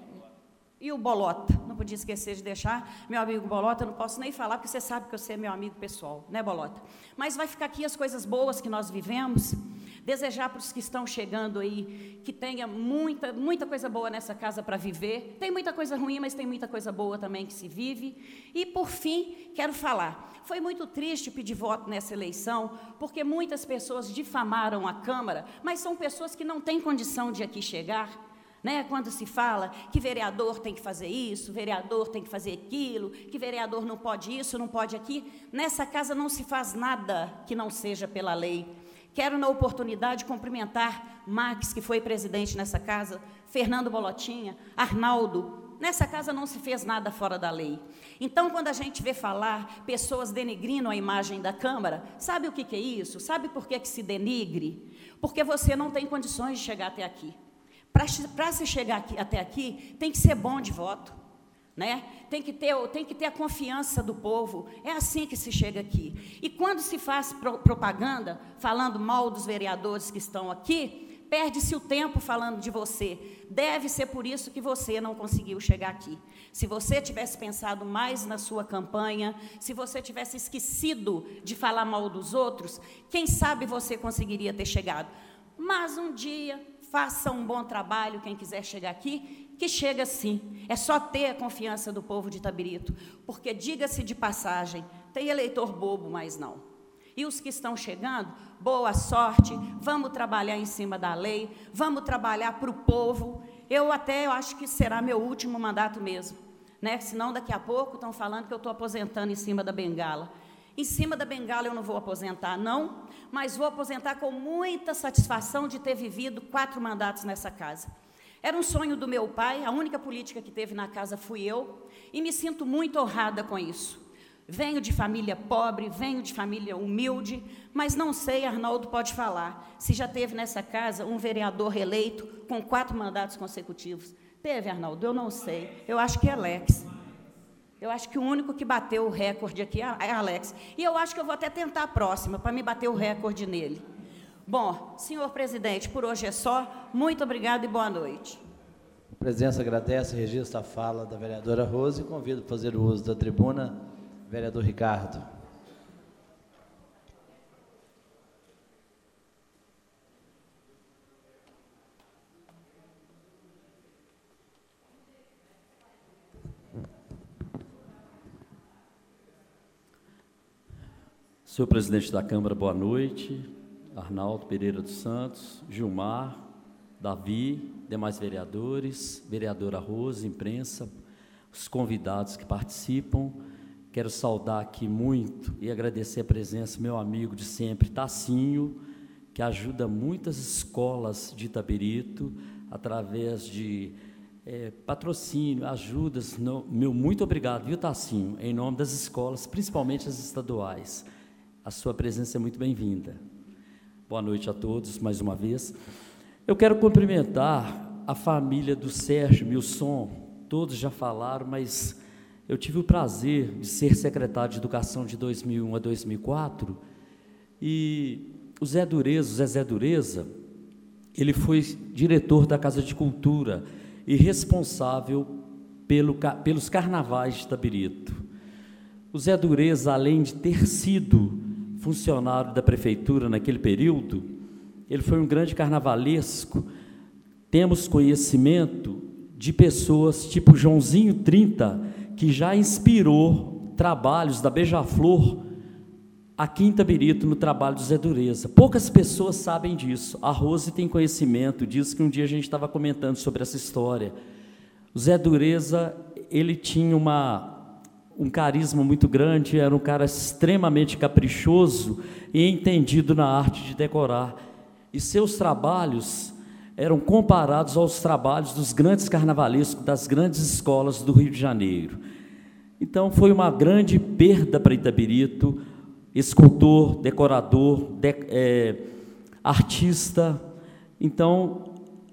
E o Bolota, não podia esquecer de deixar, meu amigo Bolota, não posso nem falar, porque você sabe que você é meu amigo pessoal, né, Bolota? Mas vai ficar aqui as coisas boas que nós vivemos, desejar para os que estão chegando aí, que tenha muita, muita coisa boa nessa casa para viver. Tem muita coisa ruim, mas tem muita coisa boa também que se vive. E, por fim, quero falar, foi muito triste pedir voto nessa eleição, porque muitas pessoas difamaram a Câmara, mas são pessoas que não têm condição de aqui chegar, né? Quando se fala que vereador tem que fazer isso, vereador tem que fazer aquilo, que vereador não pode isso, não pode aqui, nessa casa não se faz nada que não seja pela lei. Quero, na oportunidade, cumprimentar Max, que foi presidente nessa casa, Fernando Bolotinha, Arnaldo. Nessa casa não se fez nada fora da lei. Então, quando a gente vê falar pessoas denigrindo a imagem da Câmara, sabe o que, que é isso? Sabe por que, que se denigre? Porque você não tem condições de chegar até aqui. Para se chegar aqui, até aqui, tem que ser bom de voto, né? Tem que ter, tem que ter a confiança do povo. É assim que se chega aqui. E quando se faz pro, propaganda, falando mal dos vereadores que estão aqui, perde-se o tempo falando de você. Deve ser por isso que você não conseguiu chegar aqui. Se você tivesse pensado mais na sua campanha, se você tivesse esquecido de falar mal dos outros, quem sabe você conseguiria ter chegado. Mas um dia, faça um bom trabalho, quem quiser chegar aqui, que chega sim. É só ter a confiança do povo de Itabirito, porque, diga-se de passagem, tem eleitor bobo, mas não. E os que estão chegando, boa sorte, vamos trabalhar em cima da lei, vamos trabalhar para o povo. Eu até eu acho que será meu último mandato mesmo, né? Senão daqui a pouco estão falando que eu estou aposentando em cima da bengala. Em cima da bengala eu não vou aposentar, não, mas vou aposentar com muita satisfação de ter vivido quatro mandatos nessa casa. Era um sonho do meu pai, a única política que teve na casa fui eu, e me sinto muito honrada com isso. Venho de família pobre, venho de família humilde, mas não sei, Arnaldo pode falar, se já teve nessa casa um vereador eleito com quatro mandatos consecutivos. Teve, Arnaldo? Eu não sei. Eu acho que é Alex. Eu acho que o único que bateu o recorde aqui é Alex. E eu acho que eu vou até tentar a próxima, para me bater o recorde nele. Bom, senhor presidente, por hoje é só. Muito obrigado e boa noite. A presidência agradece e registra a fala da vereadora Rose e convido a fazer o uso da tribuna vereador Ricardo. Senhor presidente da Câmara, boa noite. Arnaldo Pereira dos Santos, Gilmar, Davi, demais vereadores, vereadora Rose, imprensa, os convidados que participam. Quero saudar aqui muito e agradecer a presença do meu amigo de sempre, Tacinho, que ajuda muitas escolas de Itabirito, através de é, patrocínio, ajudas. No, meu muito obrigado, viu, Tacinho, em nome das escolas, principalmente as estaduais. A sua presença é muito bem-vinda. Boa noite a todos, mais uma vez. Eu quero cumprimentar a família do Sérgio Milson, todos já falaram, mas eu tive o prazer de ser secretário de Educação de dois mil e um a dois mil e quatro, e o Zé Dureza, o Zezé Dureza, ele foi diretor da Casa de Cultura e responsável pelo, pelos carnavais de Itabirito. O Zé Dureza, além de ter sido funcionário da prefeitura naquele período, ele foi um grande carnavalesco. Temos conhecimento de pessoas tipo Joãozinho trinta, que já inspirou trabalhos da Beija-Flor aqui em Itabirito, no trabalho do Zé Dureza. Poucas pessoas sabem disso. A Rose tem conhecimento disso, que um dia a gente estava comentando sobre essa história. O Zé Dureza, ele tinha uma, um carisma muito grande, era um cara extremamente caprichoso e entendido na arte de decorar. E seus trabalhos eram comparados aos trabalhos dos grandes carnavalescos das grandes escolas do Rio de Janeiro. Então, foi uma grande perda para Itabirito, escultor, decorador, de, é, artista. Então,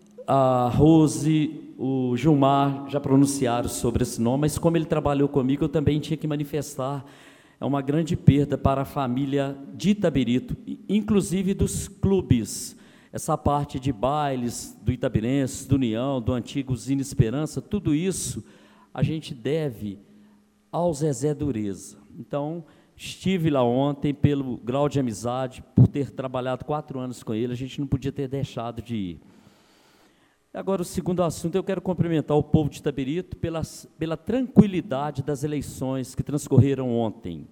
a Rose, o Gilmar já pronunciaram sobre esse nome, mas como ele trabalhou comigo, eu também tinha que manifestar. É uma grande perda para a família de Itabirito, inclusive dos clubes. Essa parte de bailes do Itabirense, do União, do antigo Zine Esperança, tudo isso a gente deve ao Zezé Dureza. Então, estive lá ontem pelo grau de amizade, por ter trabalhado quatro anos com ele, a gente não podia ter deixado de ir. Agora, o segundo assunto, eu quero cumprimentar o povo de Itabirito pela, pela tranquilidade das eleições que transcorreram ontem.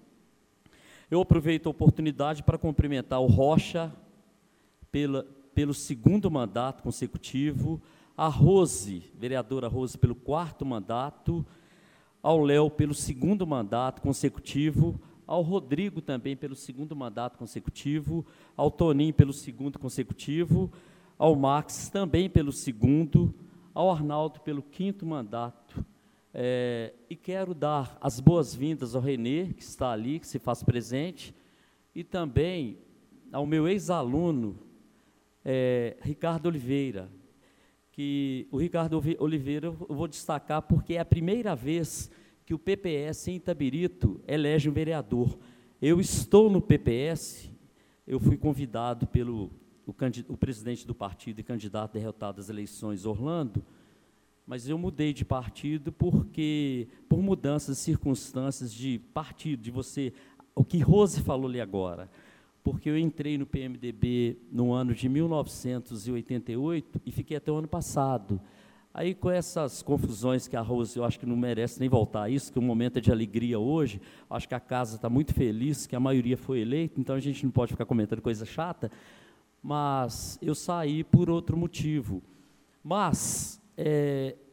Eu aproveito a oportunidade para cumprimentar o Rocha pela... pelo segundo mandato consecutivo, a Rose, vereadora Rose, pelo quarto mandato, ao Léo pelo segundo mandato consecutivo, ao Rodrigo também pelo segundo mandato consecutivo, ao Toninho pelo segundo consecutivo, ao Max também pelo segundo, ao Arnaldo pelo quinto mandato. É, e quero dar as boas-vindas ao Renê, que está ali, que se faz presente, e também ao meu ex-aluno, É, Ricardo Oliveira, que o Ricardo Oliveira eu vou destacar porque é a primeira vez que o P P S em Itabirito elege um vereador. Eu estou no P P S, eu fui convidado pelo o, o presidente do partido e candidato derrotado às eleições, Orlando, mas eu mudei de partido porque, por mudanças de circunstâncias de partido, de você, o que Rose falou ali agora, porque eu entrei no P M D B no ano de mil novecentos e oitenta e oito e fiquei até o ano passado. Aí, com essas confusões que a Rose, eu acho que não merece nem voltar a isso, que o momento é de alegria hoje, acho que a casa está muito feliz, que a maioria foi eleita, então a gente não pode ficar comentando coisa chata, mas eu saí por outro motivo. Mas, é,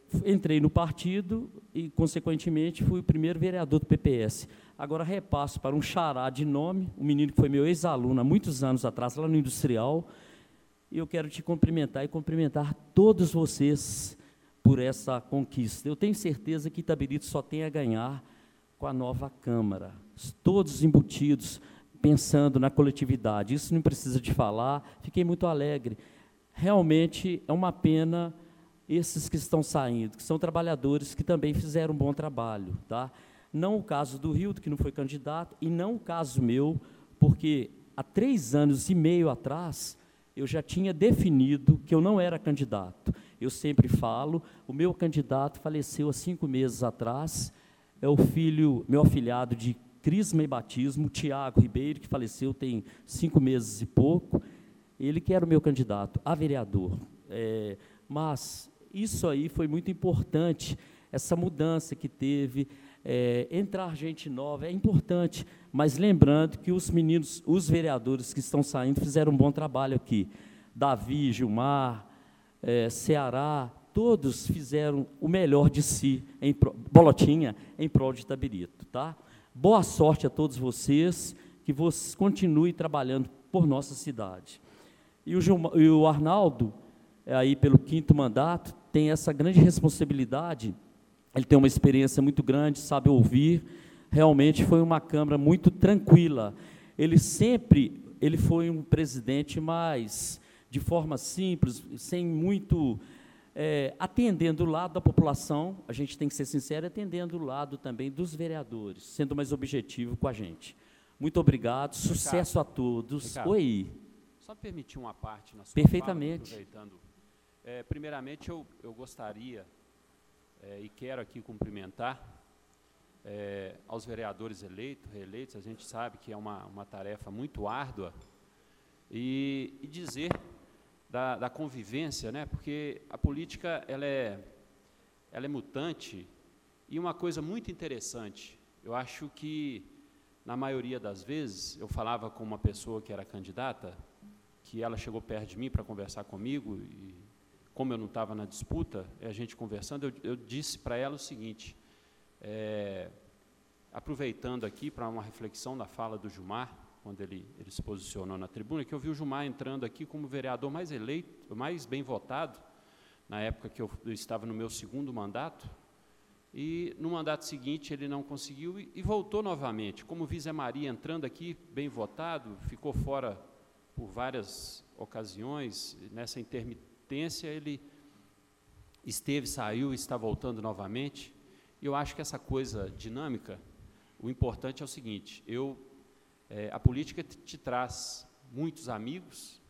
entrei no partido e, consequentemente, fui o primeiro vereador do P P S. Agora repasso para um xará de nome, um menino que foi meu ex-aluno há muitos anos atrás, lá no Industrial, e eu quero te cumprimentar e cumprimentar todos vocês por essa conquista. Eu tenho certeza que Itabirito só tem a ganhar com a nova Câmara, todos embutidos, pensando na coletividade. Isso não precisa de falar, fiquei muito alegre. Realmente é uma pena esses que estão saindo, que são trabalhadores que também fizeram um bom trabalho, tá? Não o caso do Rildo, que não foi candidato, e não o caso meu, porque há três anos e meio atrás, eu já tinha definido que eu não era candidato. Eu sempre falo, o meu candidato faleceu há cinco meses atrás, é o filho, meu afilhado de crisma e batismo, Tiago Ribeiro, que faleceu tem cinco meses e pouco, ele que era o meu candidato a vereador. É, mas isso aí foi muito importante, essa mudança que teve, é, entrar gente nova é importante, mas lembrando que os meninos, os vereadores que estão saindo, fizeram um bom trabalho aqui. Davi, Gilmar, é, Ceará, todos fizeram o melhor de si, em pro, Bolotinha, em prol de Itabirito, tá? Boa sorte a todos vocês, que vocês continuem trabalhando por nossa cidade. E o, Gilmar, e o Arnaldo, aí pelo quinto mandato, tem essa grande responsabilidade, ele tem uma experiência muito grande, sabe ouvir, realmente foi uma Câmara muito tranquila. Ele sempre, ele foi um presidente mais, de forma simples, sem muito, é, atendendo o lado da população, a gente tem que ser sincero, atendendo o lado também dos vereadores, sendo mais objetivo com a gente. Muito obrigado, Ricardo, sucesso a todos. Ricardo, Oi. Só permitir uma parte na sua Perfeitamente. fala, aproveitando. É, primeiramente, eu, eu gostaria, é, e quero aqui cumprimentar é, aos vereadores eleitos, reeleitos, a gente sabe que é uma, uma tarefa muito árdua, e, e dizer da, da convivência, né, porque a política ela é, ela é mutante, e uma coisa muito interessante, eu acho que, na maioria das vezes, eu falava com uma pessoa que era candidata, que ela chegou perto de mim para conversar comigo, e como eu não estava na disputa, a gente conversando, eu, eu disse para ela o seguinte, é, aproveitando aqui para uma reflexão da fala do Gilmar, quando ele, ele se posicionou na tribuna, que eu vi o Gilmar entrando aqui como vereador mais eleito, mais bem votado, na época que eu, eu estava no meu segundo mandato, e no mandato seguinte ele não conseguiu e, e voltou novamente, como vi Zé Maria entrando aqui, bem votado, ficou fora por várias ocasiões, nessa intermitência ele esteve, saiu e está voltando novamente, e eu acho que essa coisa dinâmica, o importante é o seguinte, eu, é, a política te, te traz muitos amigos,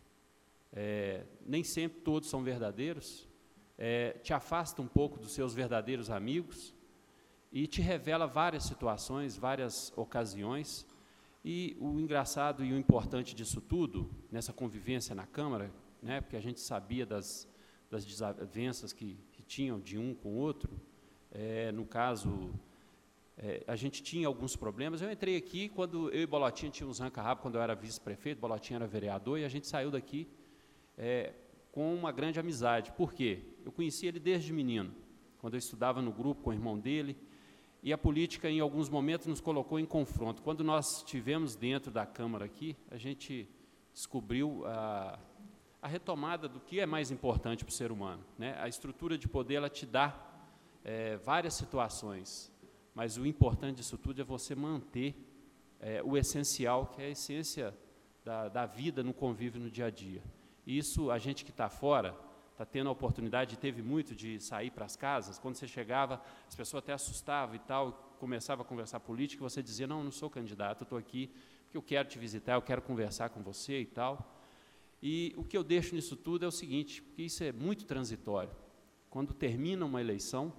é, nem sempre todos são verdadeiros, é, te afasta um pouco dos seus verdadeiros amigos e te revela várias situações, várias ocasiões. E o engraçado e o importante disso tudo, nessa convivência na Câmara, né, porque a gente sabia das, das desavenças que, que tinham de um com o outro, é, no caso, é, a gente tinha alguns problemas. Eu entrei aqui quando eu e Bolotinha tínhamos ranca-rabo, quando eu era vice-prefeito, Bolotinha era vereador, e a gente saiu daqui é, com uma grande amizade. Por quê? Eu conheci ele desde menino, quando eu estudava no grupo com o irmão dele, e a política, em alguns momentos, nos colocou em confronto. Quando nós estivemos dentro da Câmara aqui, a gente descobriu a, a retomada do que é mais importante para o ser humano, né? A estrutura de poder, ela te dá é, várias situações, mas o importante disso tudo é você manter é, o essencial, que é a essência da, da vida no convívio no dia a dia. E isso, a gente que está fora, está tendo a oportunidade, teve muito de sair para as casas, quando você chegava, as pessoas até assustavam e tal, começava a conversar política, você dizia, não, eu não sou candidato, eu estou aqui porque eu quero te visitar, eu quero conversar com você e tal. E o que eu deixo nisso tudo é o seguinte, porque isso é muito transitório. Quando termina uma eleição,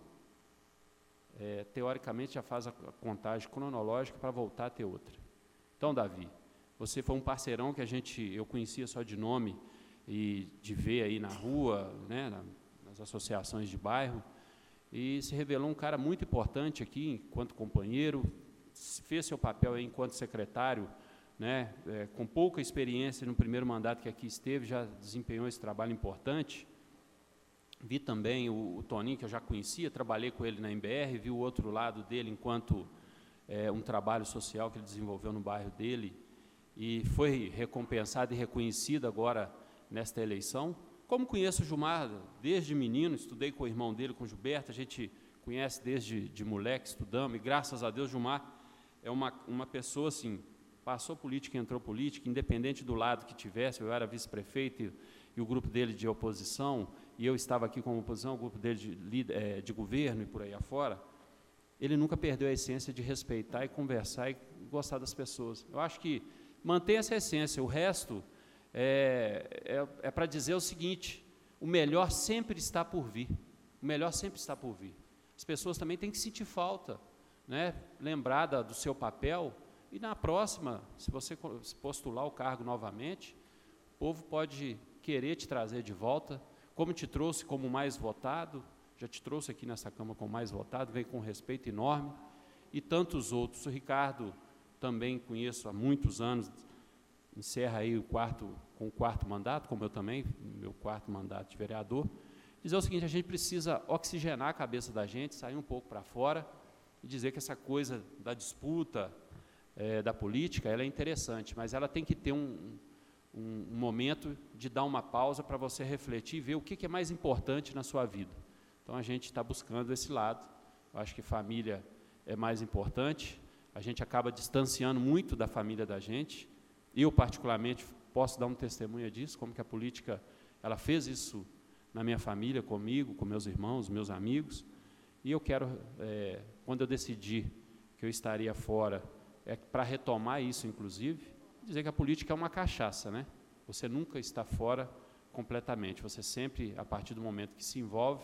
é, teoricamente já faz a contagem cronológica para voltar a ter outra. Então, Davi, você foi um parceirão que a gente, eu conhecia só de nome, e de ver aí na rua, né, nas associações de bairro, e se revelou um cara muito importante aqui, enquanto companheiro, fez seu papel aí enquanto secretário, né, é, com pouca experiência no primeiro mandato que aqui esteve, já desempenhou esse trabalho importante, vi também o, o Toninho, que eu já conhecia, trabalhei com ele na M B R, vi o outro lado dele enquanto é, um trabalho social que ele desenvolveu no bairro dele, e foi recompensado e reconhecido agora nesta eleição. Como conheço o Gilmar desde menino, estudei com o irmão dele, com o Gilberto, a gente conhece desde de moleque, estudamos, e graças a Deus, Gilmar é uma, uma pessoa, assim, passou política, entrou política, independente do lado que tivesse, eu era vice-prefeito e, e o grupo dele de oposição, e eu estava aqui como oposição, o grupo dele de, é, de governo e por aí afora, ele nunca perdeu a essência de respeitar e conversar e gostar das pessoas. Eu acho que mantém essa essência, o resto é, é, é para dizer o seguinte, o melhor sempre está por vir, o melhor sempre está por vir. As pessoas também têm que sentir falta, né, lembrar da, do seu papel, e na próxima, se você postular o cargo novamente, o povo pode querer te trazer de volta, como te trouxe como mais votado, já te trouxe aqui nessa Câmara como mais votado, vem com um respeito enorme, e tantos outros. O Ricardo também conheço há muitos anos, encerra aí o quarto, com o quarto mandato, como eu também, meu quarto mandato de vereador. Dizer o seguinte, a gente precisa oxigenar a cabeça da gente, sair um pouco para fora, e dizer que essa coisa da disputa, é, da política, ela é interessante, mas ela tem que ter um, um, um momento de dar uma pausa para você refletir e ver o que, que é mais importante na sua vida. Então, a gente está buscando esse lado. Eu acho que família é mais importante. A gente acaba distanciando muito da família da gente. Eu, particularmente, posso dar um testemunho disso, como que a política, ela fez isso na minha família, comigo, com meus irmãos, meus amigos. E eu quero, é, quando eu decidi que eu estaria fora, é para retomar isso, inclusive, dizer que a política é uma cachaça, né? Você nunca está fora completamente. Você sempre, a partir do momento que se envolve,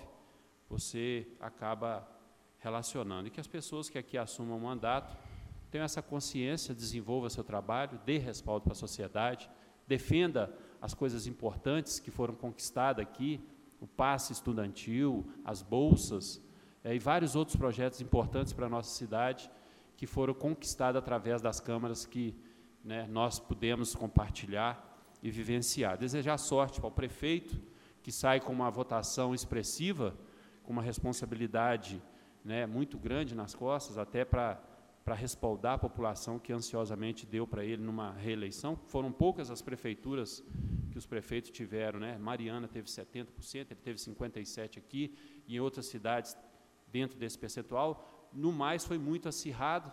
você acaba relacionando. E que as pessoas que aqui assumam o mandato tenham essa consciência, desenvolva seu trabalho, dê respaldo para a sociedade, defenda as coisas importantes que foram conquistadas aqui, o passe estudantil, as bolsas, é, e vários outros projetos importantes para a nossa cidade que foram conquistados através das câmaras que, né, nós pudemos compartilhar e vivenciar. Desejar sorte para o prefeito, que sai com uma votação expressiva, com uma responsabilidade, né, muito grande nas costas, até para para respaldar a população que ansiosamente deu para ele numa reeleição. Foram poucas as prefeituras que os prefeitos tiveram, né? Mariana teve setenta por cento, ele teve cinquenta e sete por cento aqui, e em outras cidades dentro desse percentual. No mais, foi muito acirrado,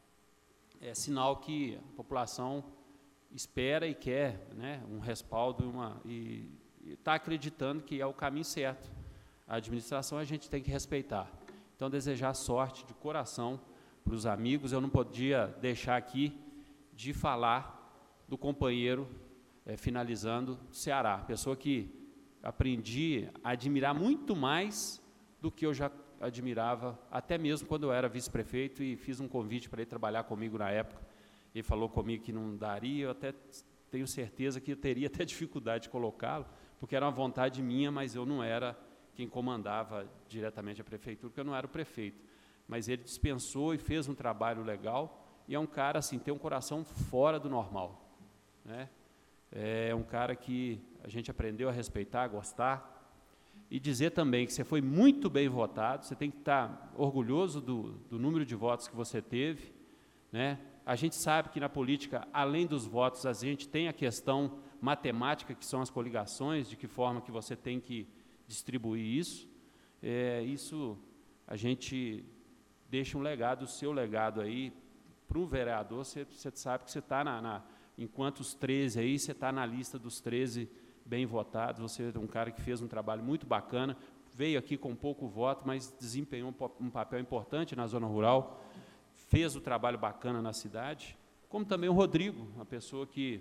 é sinal que a população espera e quer, né, um respaldo uma, e está acreditando que é o caminho certo. A administração a gente tem que respeitar. Então, desejar sorte de coração para os amigos. Eu não podia deixar aqui de falar do companheiro, é, finalizando, do Ceará, pessoa que aprendi a admirar muito mais do que eu já admirava, até mesmo quando eu era vice-prefeito e fiz um convite para ele trabalhar comigo na época. Ele falou comigo que não daria, eu até tenho certeza que eu teria até dificuldade de colocá-lo, porque era uma vontade minha, mas eu não era quem comandava diretamente a prefeitura, porque eu não era o prefeito. Mas ele dispensou e fez um trabalho legal, e é um cara, assim, tem um coração fora do normal, né? É um cara que a gente aprendeu a respeitar, a gostar, e dizer também que você foi muito bem votado, você tem que estar orgulhoso do, do número de votos que você teve, né? A gente sabe que na política, além dos votos, a gente tem a questão matemática, que são as coligações, de que forma que você tem que distribuir isso. É, isso a gente deixa um legado, o seu legado aí, para um vereador, você, você sabe que você está, na, na, enquanto os treze aí, você está na lista dos treze bem votados, você é um cara que fez um trabalho muito bacana, veio aqui com pouco voto, mas desempenhou um, um papel importante na zona rural, fez o trabalho bacana na cidade, como também o Rodrigo, uma pessoa que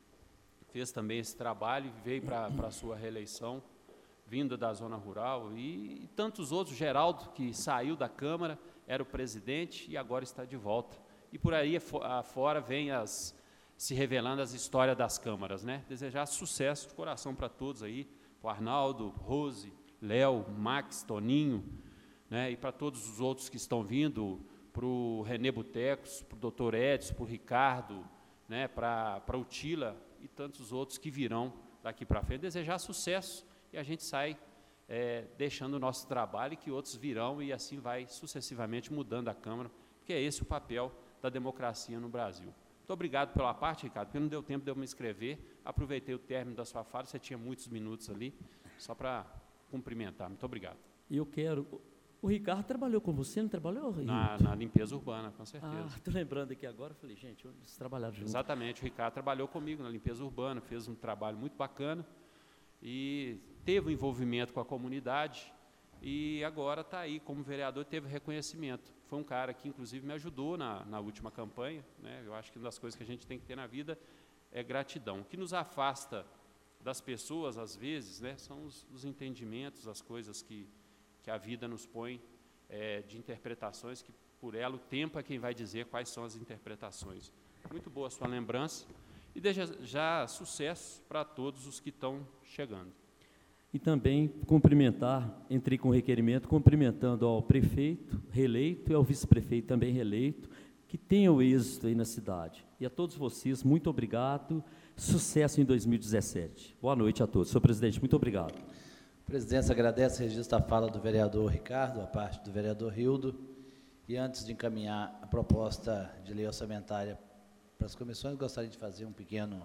fez também esse trabalho, veio para a sua reeleição, vinda da zona rural, e, e tantos outros, Geraldo, que saiu da Câmara, era o presidente e agora está de volta. E por aí afora vem as, se revelando as histórias das câmaras, né? Desejar sucesso de coração para todos aí, para o Arnaldo, Rose, Léo, Max, Toninho, né? E para todos os outros que estão vindo, para o René Botecos, para o doutor Edson, para o Ricardo, né? para, para o Tila e tantos outros que virão daqui para frente. Desejar sucesso e a gente sai é, deixando o nosso trabalho e que outros virão e assim vai sucessivamente mudando a Câmara, porque é esse o papel da democracia no Brasil. Muito obrigado pela parte, Ricardo, porque não deu tempo de eu me inscrever, aproveitei o término da sua fala, você tinha muitos minutos ali, só para cumprimentar. Muito obrigado. E eu quero... O Ricardo trabalhou com você, não trabalhou, Rio? Na, na limpeza urbana, com certeza. Ah, estou lembrando aqui agora, falei, gente, eles trabalharam juntos. Exatamente, o Ricardo trabalhou comigo na limpeza urbana, fez um trabalho muito bacana e teve um envolvimento com a comunidade e agora está aí como vereador, teve reconhecimento. Foi um cara que, inclusive, me ajudou na, na última campanha, né? Eu acho que uma das coisas que a gente tem que ter na vida é gratidão. O que nos afasta das pessoas, às vezes, né, são os, os entendimentos, as coisas que... que a vida nos põe é, de interpretações, que por ela o tempo é quem vai dizer quais são as interpretações. Muito boa a sua lembrança e desde já sucesso para todos os que estão chegando. E também cumprimentar, entrei com requerimento, cumprimentando ao prefeito reeleito e ao vice-prefeito também reeleito, que tenham êxito aí na cidade. E a todos vocês, muito obrigado, sucesso em dois mil e dezessete. Boa noite a todos. Senhor presidente, muito obrigado. A presidência agradece, registra a fala do vereador Ricardo, a parte do vereador Rildo, e antes de encaminhar a proposta de lei orçamentária para as comissões, gostaria de fazer um pequeno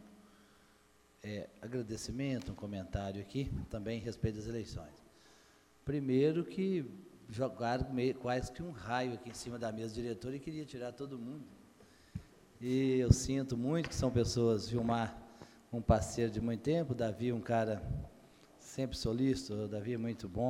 é, agradecimento, um comentário aqui, também a respeito das eleições. Primeiro que jogaram meio, quase que um raio aqui em cima da mesa diretora e queria tirar todo mundo. E eu sinto muito que são pessoas, Gilmar, um parceiro de muito tempo, Davi, um cara... sempre solícito, o Davi é muito bom,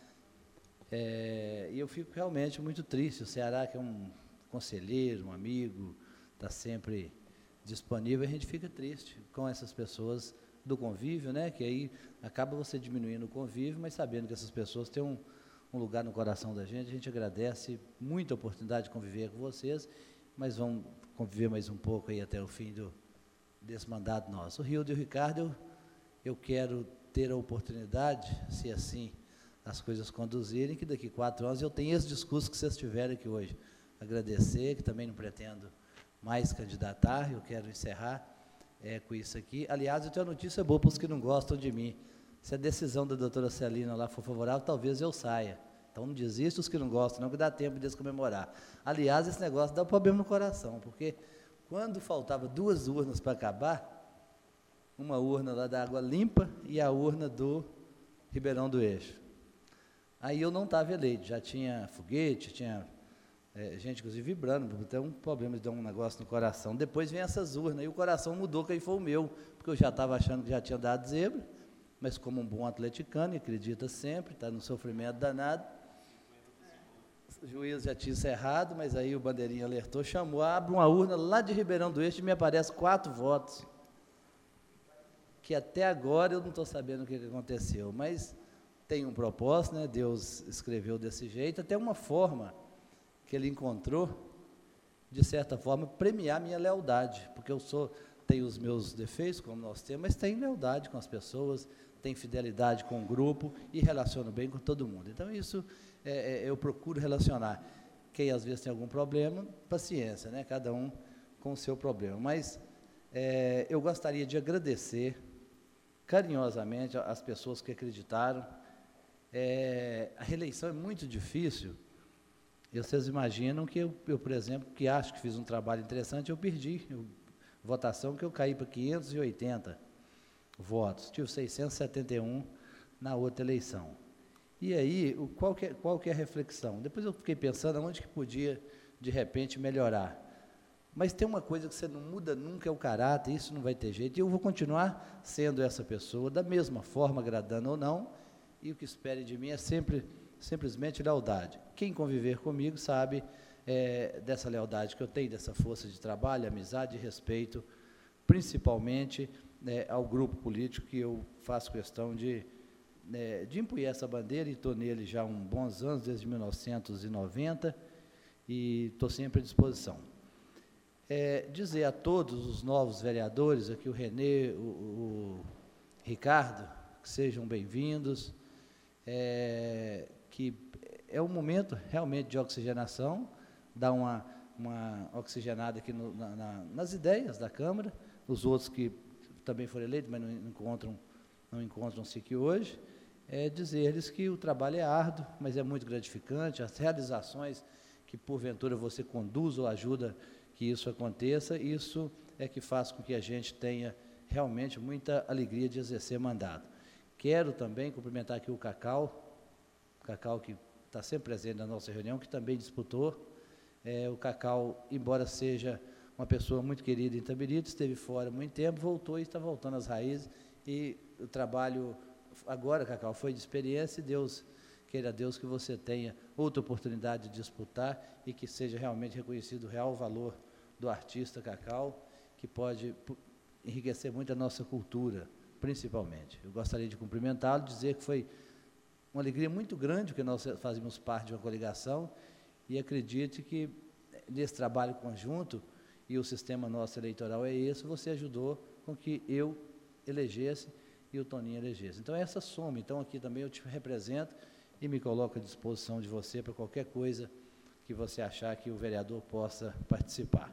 é, e eu fico realmente muito triste. O Ceará, que é um conselheiro, um amigo, está sempre disponível, a gente fica triste com essas pessoas do convívio, né, que aí acaba você diminuindo o convívio, mas sabendo que essas pessoas têm um, um lugar no coração da gente. A gente agradece muito a oportunidade de conviver com vocês, mas vamos conviver mais um pouco aí até o fim do, desse mandato nosso. O Rildo e o Ricardo, eu, eu quero... ter a oportunidade, se assim as coisas conduzirem, que daqui a quatro anos eu tenho esse discurso que vocês tiveram aqui hoje. Agradecer, que também não pretendo mais candidatar, eu quero encerrar é, com isso aqui. Aliás, eu tenho uma notícia boa para os que não gostam de mim. Se a decisão da doutora Celina lá for favorável, talvez eu saia. Então, não desista os que não gostam, não, que dá tempo de descomemorar. Aliás, esse negócio dá um problema no coração, porque quando faltava duas urnas para acabar, uma urna lá da Água Limpa e a urna do Ribeirão do Eixo. Aí eu não estava eleito, já tinha foguete, tinha é, gente, inclusive, vibrando, tem um problema de dar um negócio no coração. Depois vem essas urnas, e o coração mudou, que aí foi o meu, porque eu já estava achando que já tinha dado zebra, mas como um bom atleticano, e acredita sempre, está no sofrimento danado, o juiz já tinha encerrado, mas aí o bandeirinha alertou, chamou, abre uma urna lá de Ribeirão do Eixo e me aparece quatro votos. Que até agora eu não estou sabendo o que, que aconteceu, mas tem um propósito, né? Deus escreveu desse jeito, até uma forma que ele encontrou, de certa forma, premiar minha lealdade, porque eu sou, tenho os meus defeitos, como nós temos, mas tenho lealdade com as pessoas, tenho fidelidade com o grupo e relaciono bem com todo mundo. Então, isso é, é, eu procuro relacionar. Quem às vezes tem algum problema, paciência, né? Cada um com o seu problema. Mas é, eu gostaria de agradecer carinhosamente as pessoas que acreditaram. É, a reeleição é muito difícil. E vocês imaginam que eu, eu, por exemplo, que acho que fiz um trabalho interessante, eu perdi eu, votação, que eu caí para quinhentos e oitenta votos, tive seiscentos e setenta e um na outra eleição. E aí, o, qual, que é, qual que é a reflexão? Depois eu fiquei pensando onde que podia, de repente, melhorar. Mas tem uma coisa que você não muda nunca, é o caráter, isso não vai ter jeito, e eu vou continuar sendo essa pessoa, da mesma forma, agradando ou não, e o que espere de mim é sempre, simplesmente lealdade. Quem conviver comigo sabe é, dessa lealdade que eu tenho, dessa força de trabalho, amizade e respeito, principalmente é, ao grupo político que eu faço questão de, é, de empunhar essa bandeira, e estou nele já há uns bons anos, desde mil novecentos e noventa, e estou sempre à disposição. É, dizer a todos os novos vereadores, aqui o Renê, o, o Ricardo, que sejam bem-vindos, é, que é um momento realmente de oxigenação, dar uma, uma oxigenada aqui no, na, na, nas ideias da Câmara, os outros que também foram eleitos, mas não encontram, não encontram-se aqui hoje, é dizer-lhes que o trabalho é árduo, mas é muito gratificante, as realizações que porventura você conduz ou ajuda que isso aconteça, isso é que faz com que a gente tenha realmente muita alegria de exercer mandato. Quero também cumprimentar aqui o Cacau, o Cacau que está sempre presente na nossa reunião, que também disputou. É, o Cacau, embora seja uma pessoa muito querida em Itabirito, esteve fora há muito tempo, voltou e está voltando às raízes, e o trabalho, agora, Cacau, foi de experiência, e Deus, queira Deus que você tenha outra oportunidade de disputar e que seja realmente reconhecido o real valor do artista Cacau, que pode enriquecer muito a nossa cultura, principalmente. Eu gostaria de cumprimentá-lo, dizer que foi uma alegria muito grande, porque nós fazíamos parte de uma coligação, e acredite que nesse trabalho conjunto, e o sistema nosso eleitoral é esse, você ajudou com que eu elegesse e o Toninho elegesse. Então, essa soma, então aqui também eu te represento e me coloco à disposição de você para qualquer coisa que você achar que o vereador possa participar.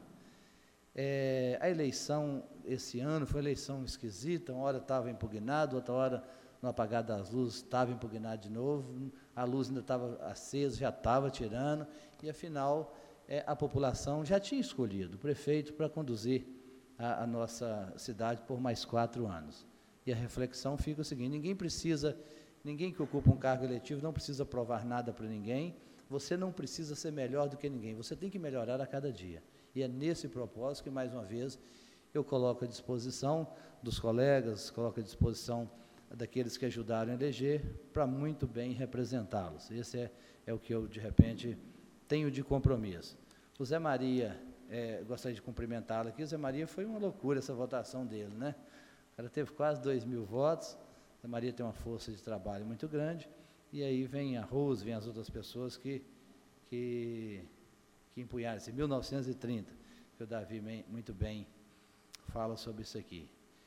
É, a eleição esse ano foi uma eleição esquisita, uma hora estava impugnado, outra hora, no apagar das luzes, estava impugnado de novo, a luz ainda estava acesa, já estava tirando, e afinal, é, a população já tinha escolhido o prefeito para conduzir a, a nossa cidade por mais quatro anos. E a reflexão fica o seguinte: ninguém precisa, ninguém que ocupa um cargo eletivo não precisa provar nada para ninguém, você não precisa ser melhor do que ninguém, você tem que melhorar a cada dia. E é nesse propósito que, mais uma vez, eu coloco à disposição dos colegas, coloco à disposição daqueles que ajudaram a eleger, para muito bem representá-los. Esse é, é o que eu, de repente, tenho de compromisso. O Zé Maria, é, gostaria de cumprimentá-lo aqui. O Zé Maria, foi uma loucura essa votação dele, né? O cara teve quase dois mil votos. O Zé Maria tem uma força de trabalho muito grande, e aí vem a Rose, vem as outras pessoas que, que, que empunharam isso. Em mil novecentos e trinta, que o Davi bem, muito bem fala sobre isso aqui.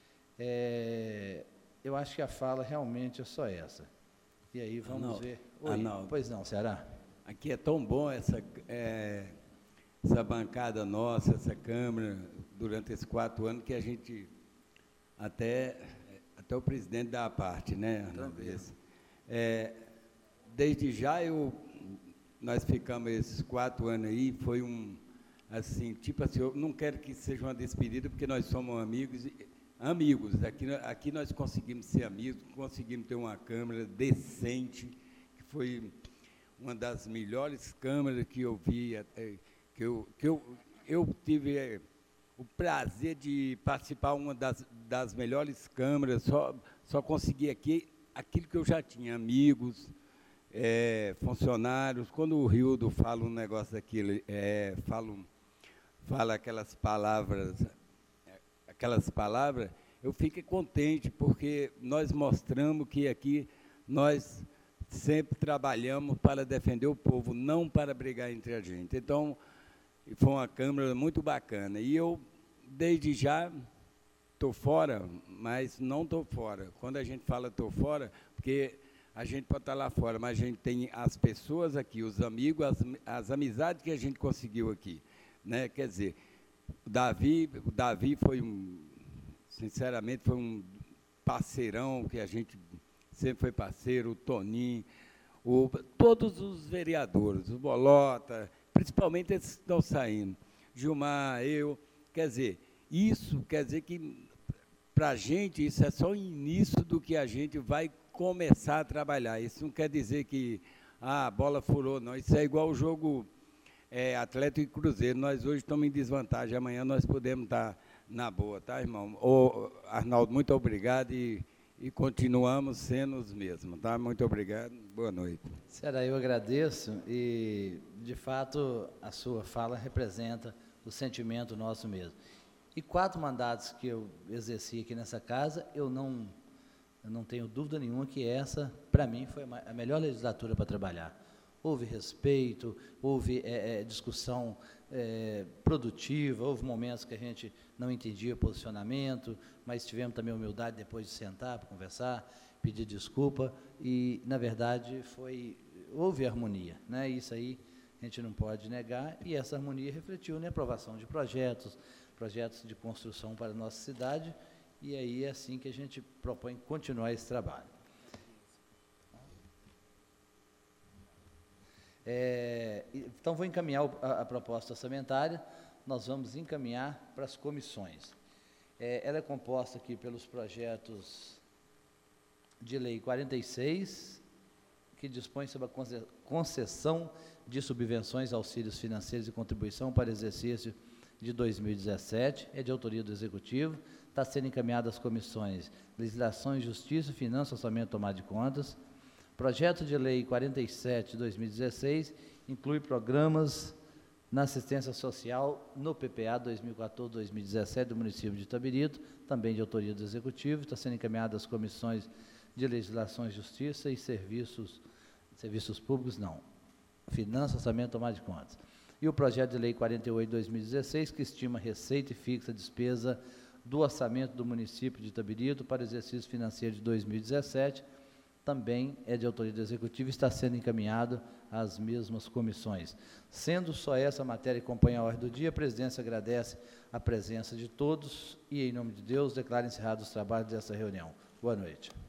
É, eu acho que a fala realmente é só essa. E aí vamos Arnaldo, ver. Oi, Arnaldo, pois não, Ceará? Aqui é tão bom essa, é, essa bancada nossa, essa Câmara, durante esses quatro anos, que a gente, até, até o presidente dá a parte, né, Arnaldo? É, desde já, eu, nós ficamos esses quatro anos aí, foi um, assim, tipo assim, eu não quero que seja uma despedida, porque nós somos amigos, amigos, aqui, aqui nós conseguimos ser amigos, conseguimos ter uma Câmara decente, que foi uma das melhores câmaras que eu vi, que eu, que eu, eu tive é, o prazer de participar uma das, das melhores câmaras, só, só consegui aqui aquilo que eu já tinha, amigos, é, funcionários. Quando o Rildo fala um negócio daquilo, é, fala, fala aquelas palavras, aquelas palavras, eu fico contente, porque nós mostramos que aqui nós sempre trabalhamos para defender o povo, não para brigar entre a gente. Então, foi uma Câmara muito bacana. E eu, desde já, estou fora, mas não estou fora. Quando a gente fala estou fora, porque a gente pode estar lá fora, mas a gente tem as pessoas aqui, os amigos, as, as amizades que a gente conseguiu aqui, né? Quer dizer, o Davi, o Davi foi um, sinceramente, foi um parceirão que a gente sempre foi parceiro, o Toninho, o, todos os vereadores, o Bolota, principalmente esses que estão saindo, Gilmar, eu, quer dizer, isso quer dizer que, para a gente, isso é só o início do que a gente vai começar a trabalhar. Isso não quer dizer que ah, a bola furou, não. Isso é igual o jogo é, Atlético e Cruzeiro. Nós hoje estamos em desvantagem, amanhã nós podemos estar na boa, tá, irmão? Ô, Arnaldo, muito obrigado e, e continuamos sendo os mesmos, tá? Muito obrigado, boa noite. Será, eu agradeço e, de fato, a sua fala representa o sentimento nosso mesmo. E quatro mandatos que eu exerci aqui nessa casa, eu não, eu não tenho dúvida nenhuma que essa, para mim, foi a melhor legislatura para trabalhar. Houve respeito, houve é, é, discussão é, produtiva, houve momentos que a gente não entendia posicionamento, mas tivemos também humildade depois de sentar para conversar, pedir desculpa, e, na verdade, foi, houve harmonia, né? Isso aí a gente não pode negar, e essa harmonia refletiu na aprovação de projetos, projetos de construção para a nossa cidade, e aí é assim que a gente propõe continuar esse trabalho. É, então, vou encaminhar a, a proposta orçamentária, nós vamos encaminhar para as comissões. É, ela é composta aqui pelos projetos de lei quarenta e seis, que dispõe sobre a concessão de subvenções, auxílios financeiros e contribuição para exercício de dois mil e dezessete, é de autoria do Executivo, está sendo encaminhado às comissões Legislação e Justiça, Finanças, Orçamento e Tomada de Contas. Projeto de lei quarenta e sete de dois mil e dezesseis inclui programas na assistência social no P P A dois mil e quatorze a dois mil e dezessete do município de Itabirito, também de autoria do Executivo, está sendo encaminhado às comissões de Legislação e Justiça e Serviços, serviços Públicos, não, Finanças, Orçamento e Tomada de Contas. E o projeto de lei quarenta e oito de dois mil e dezesseis, que estima receita e fixa a despesa do orçamento do município de Itabirito para o exercício financeiro de dois mil e dezessete, também é de autoria do Executivo e está sendo encaminhado às mesmas comissões. Sendo só essa matéria que acompanha a ordem do dia, a presidência agradece a presença de todos e, em nome de Deus, declara encerrados os trabalhos dessa reunião. Boa noite.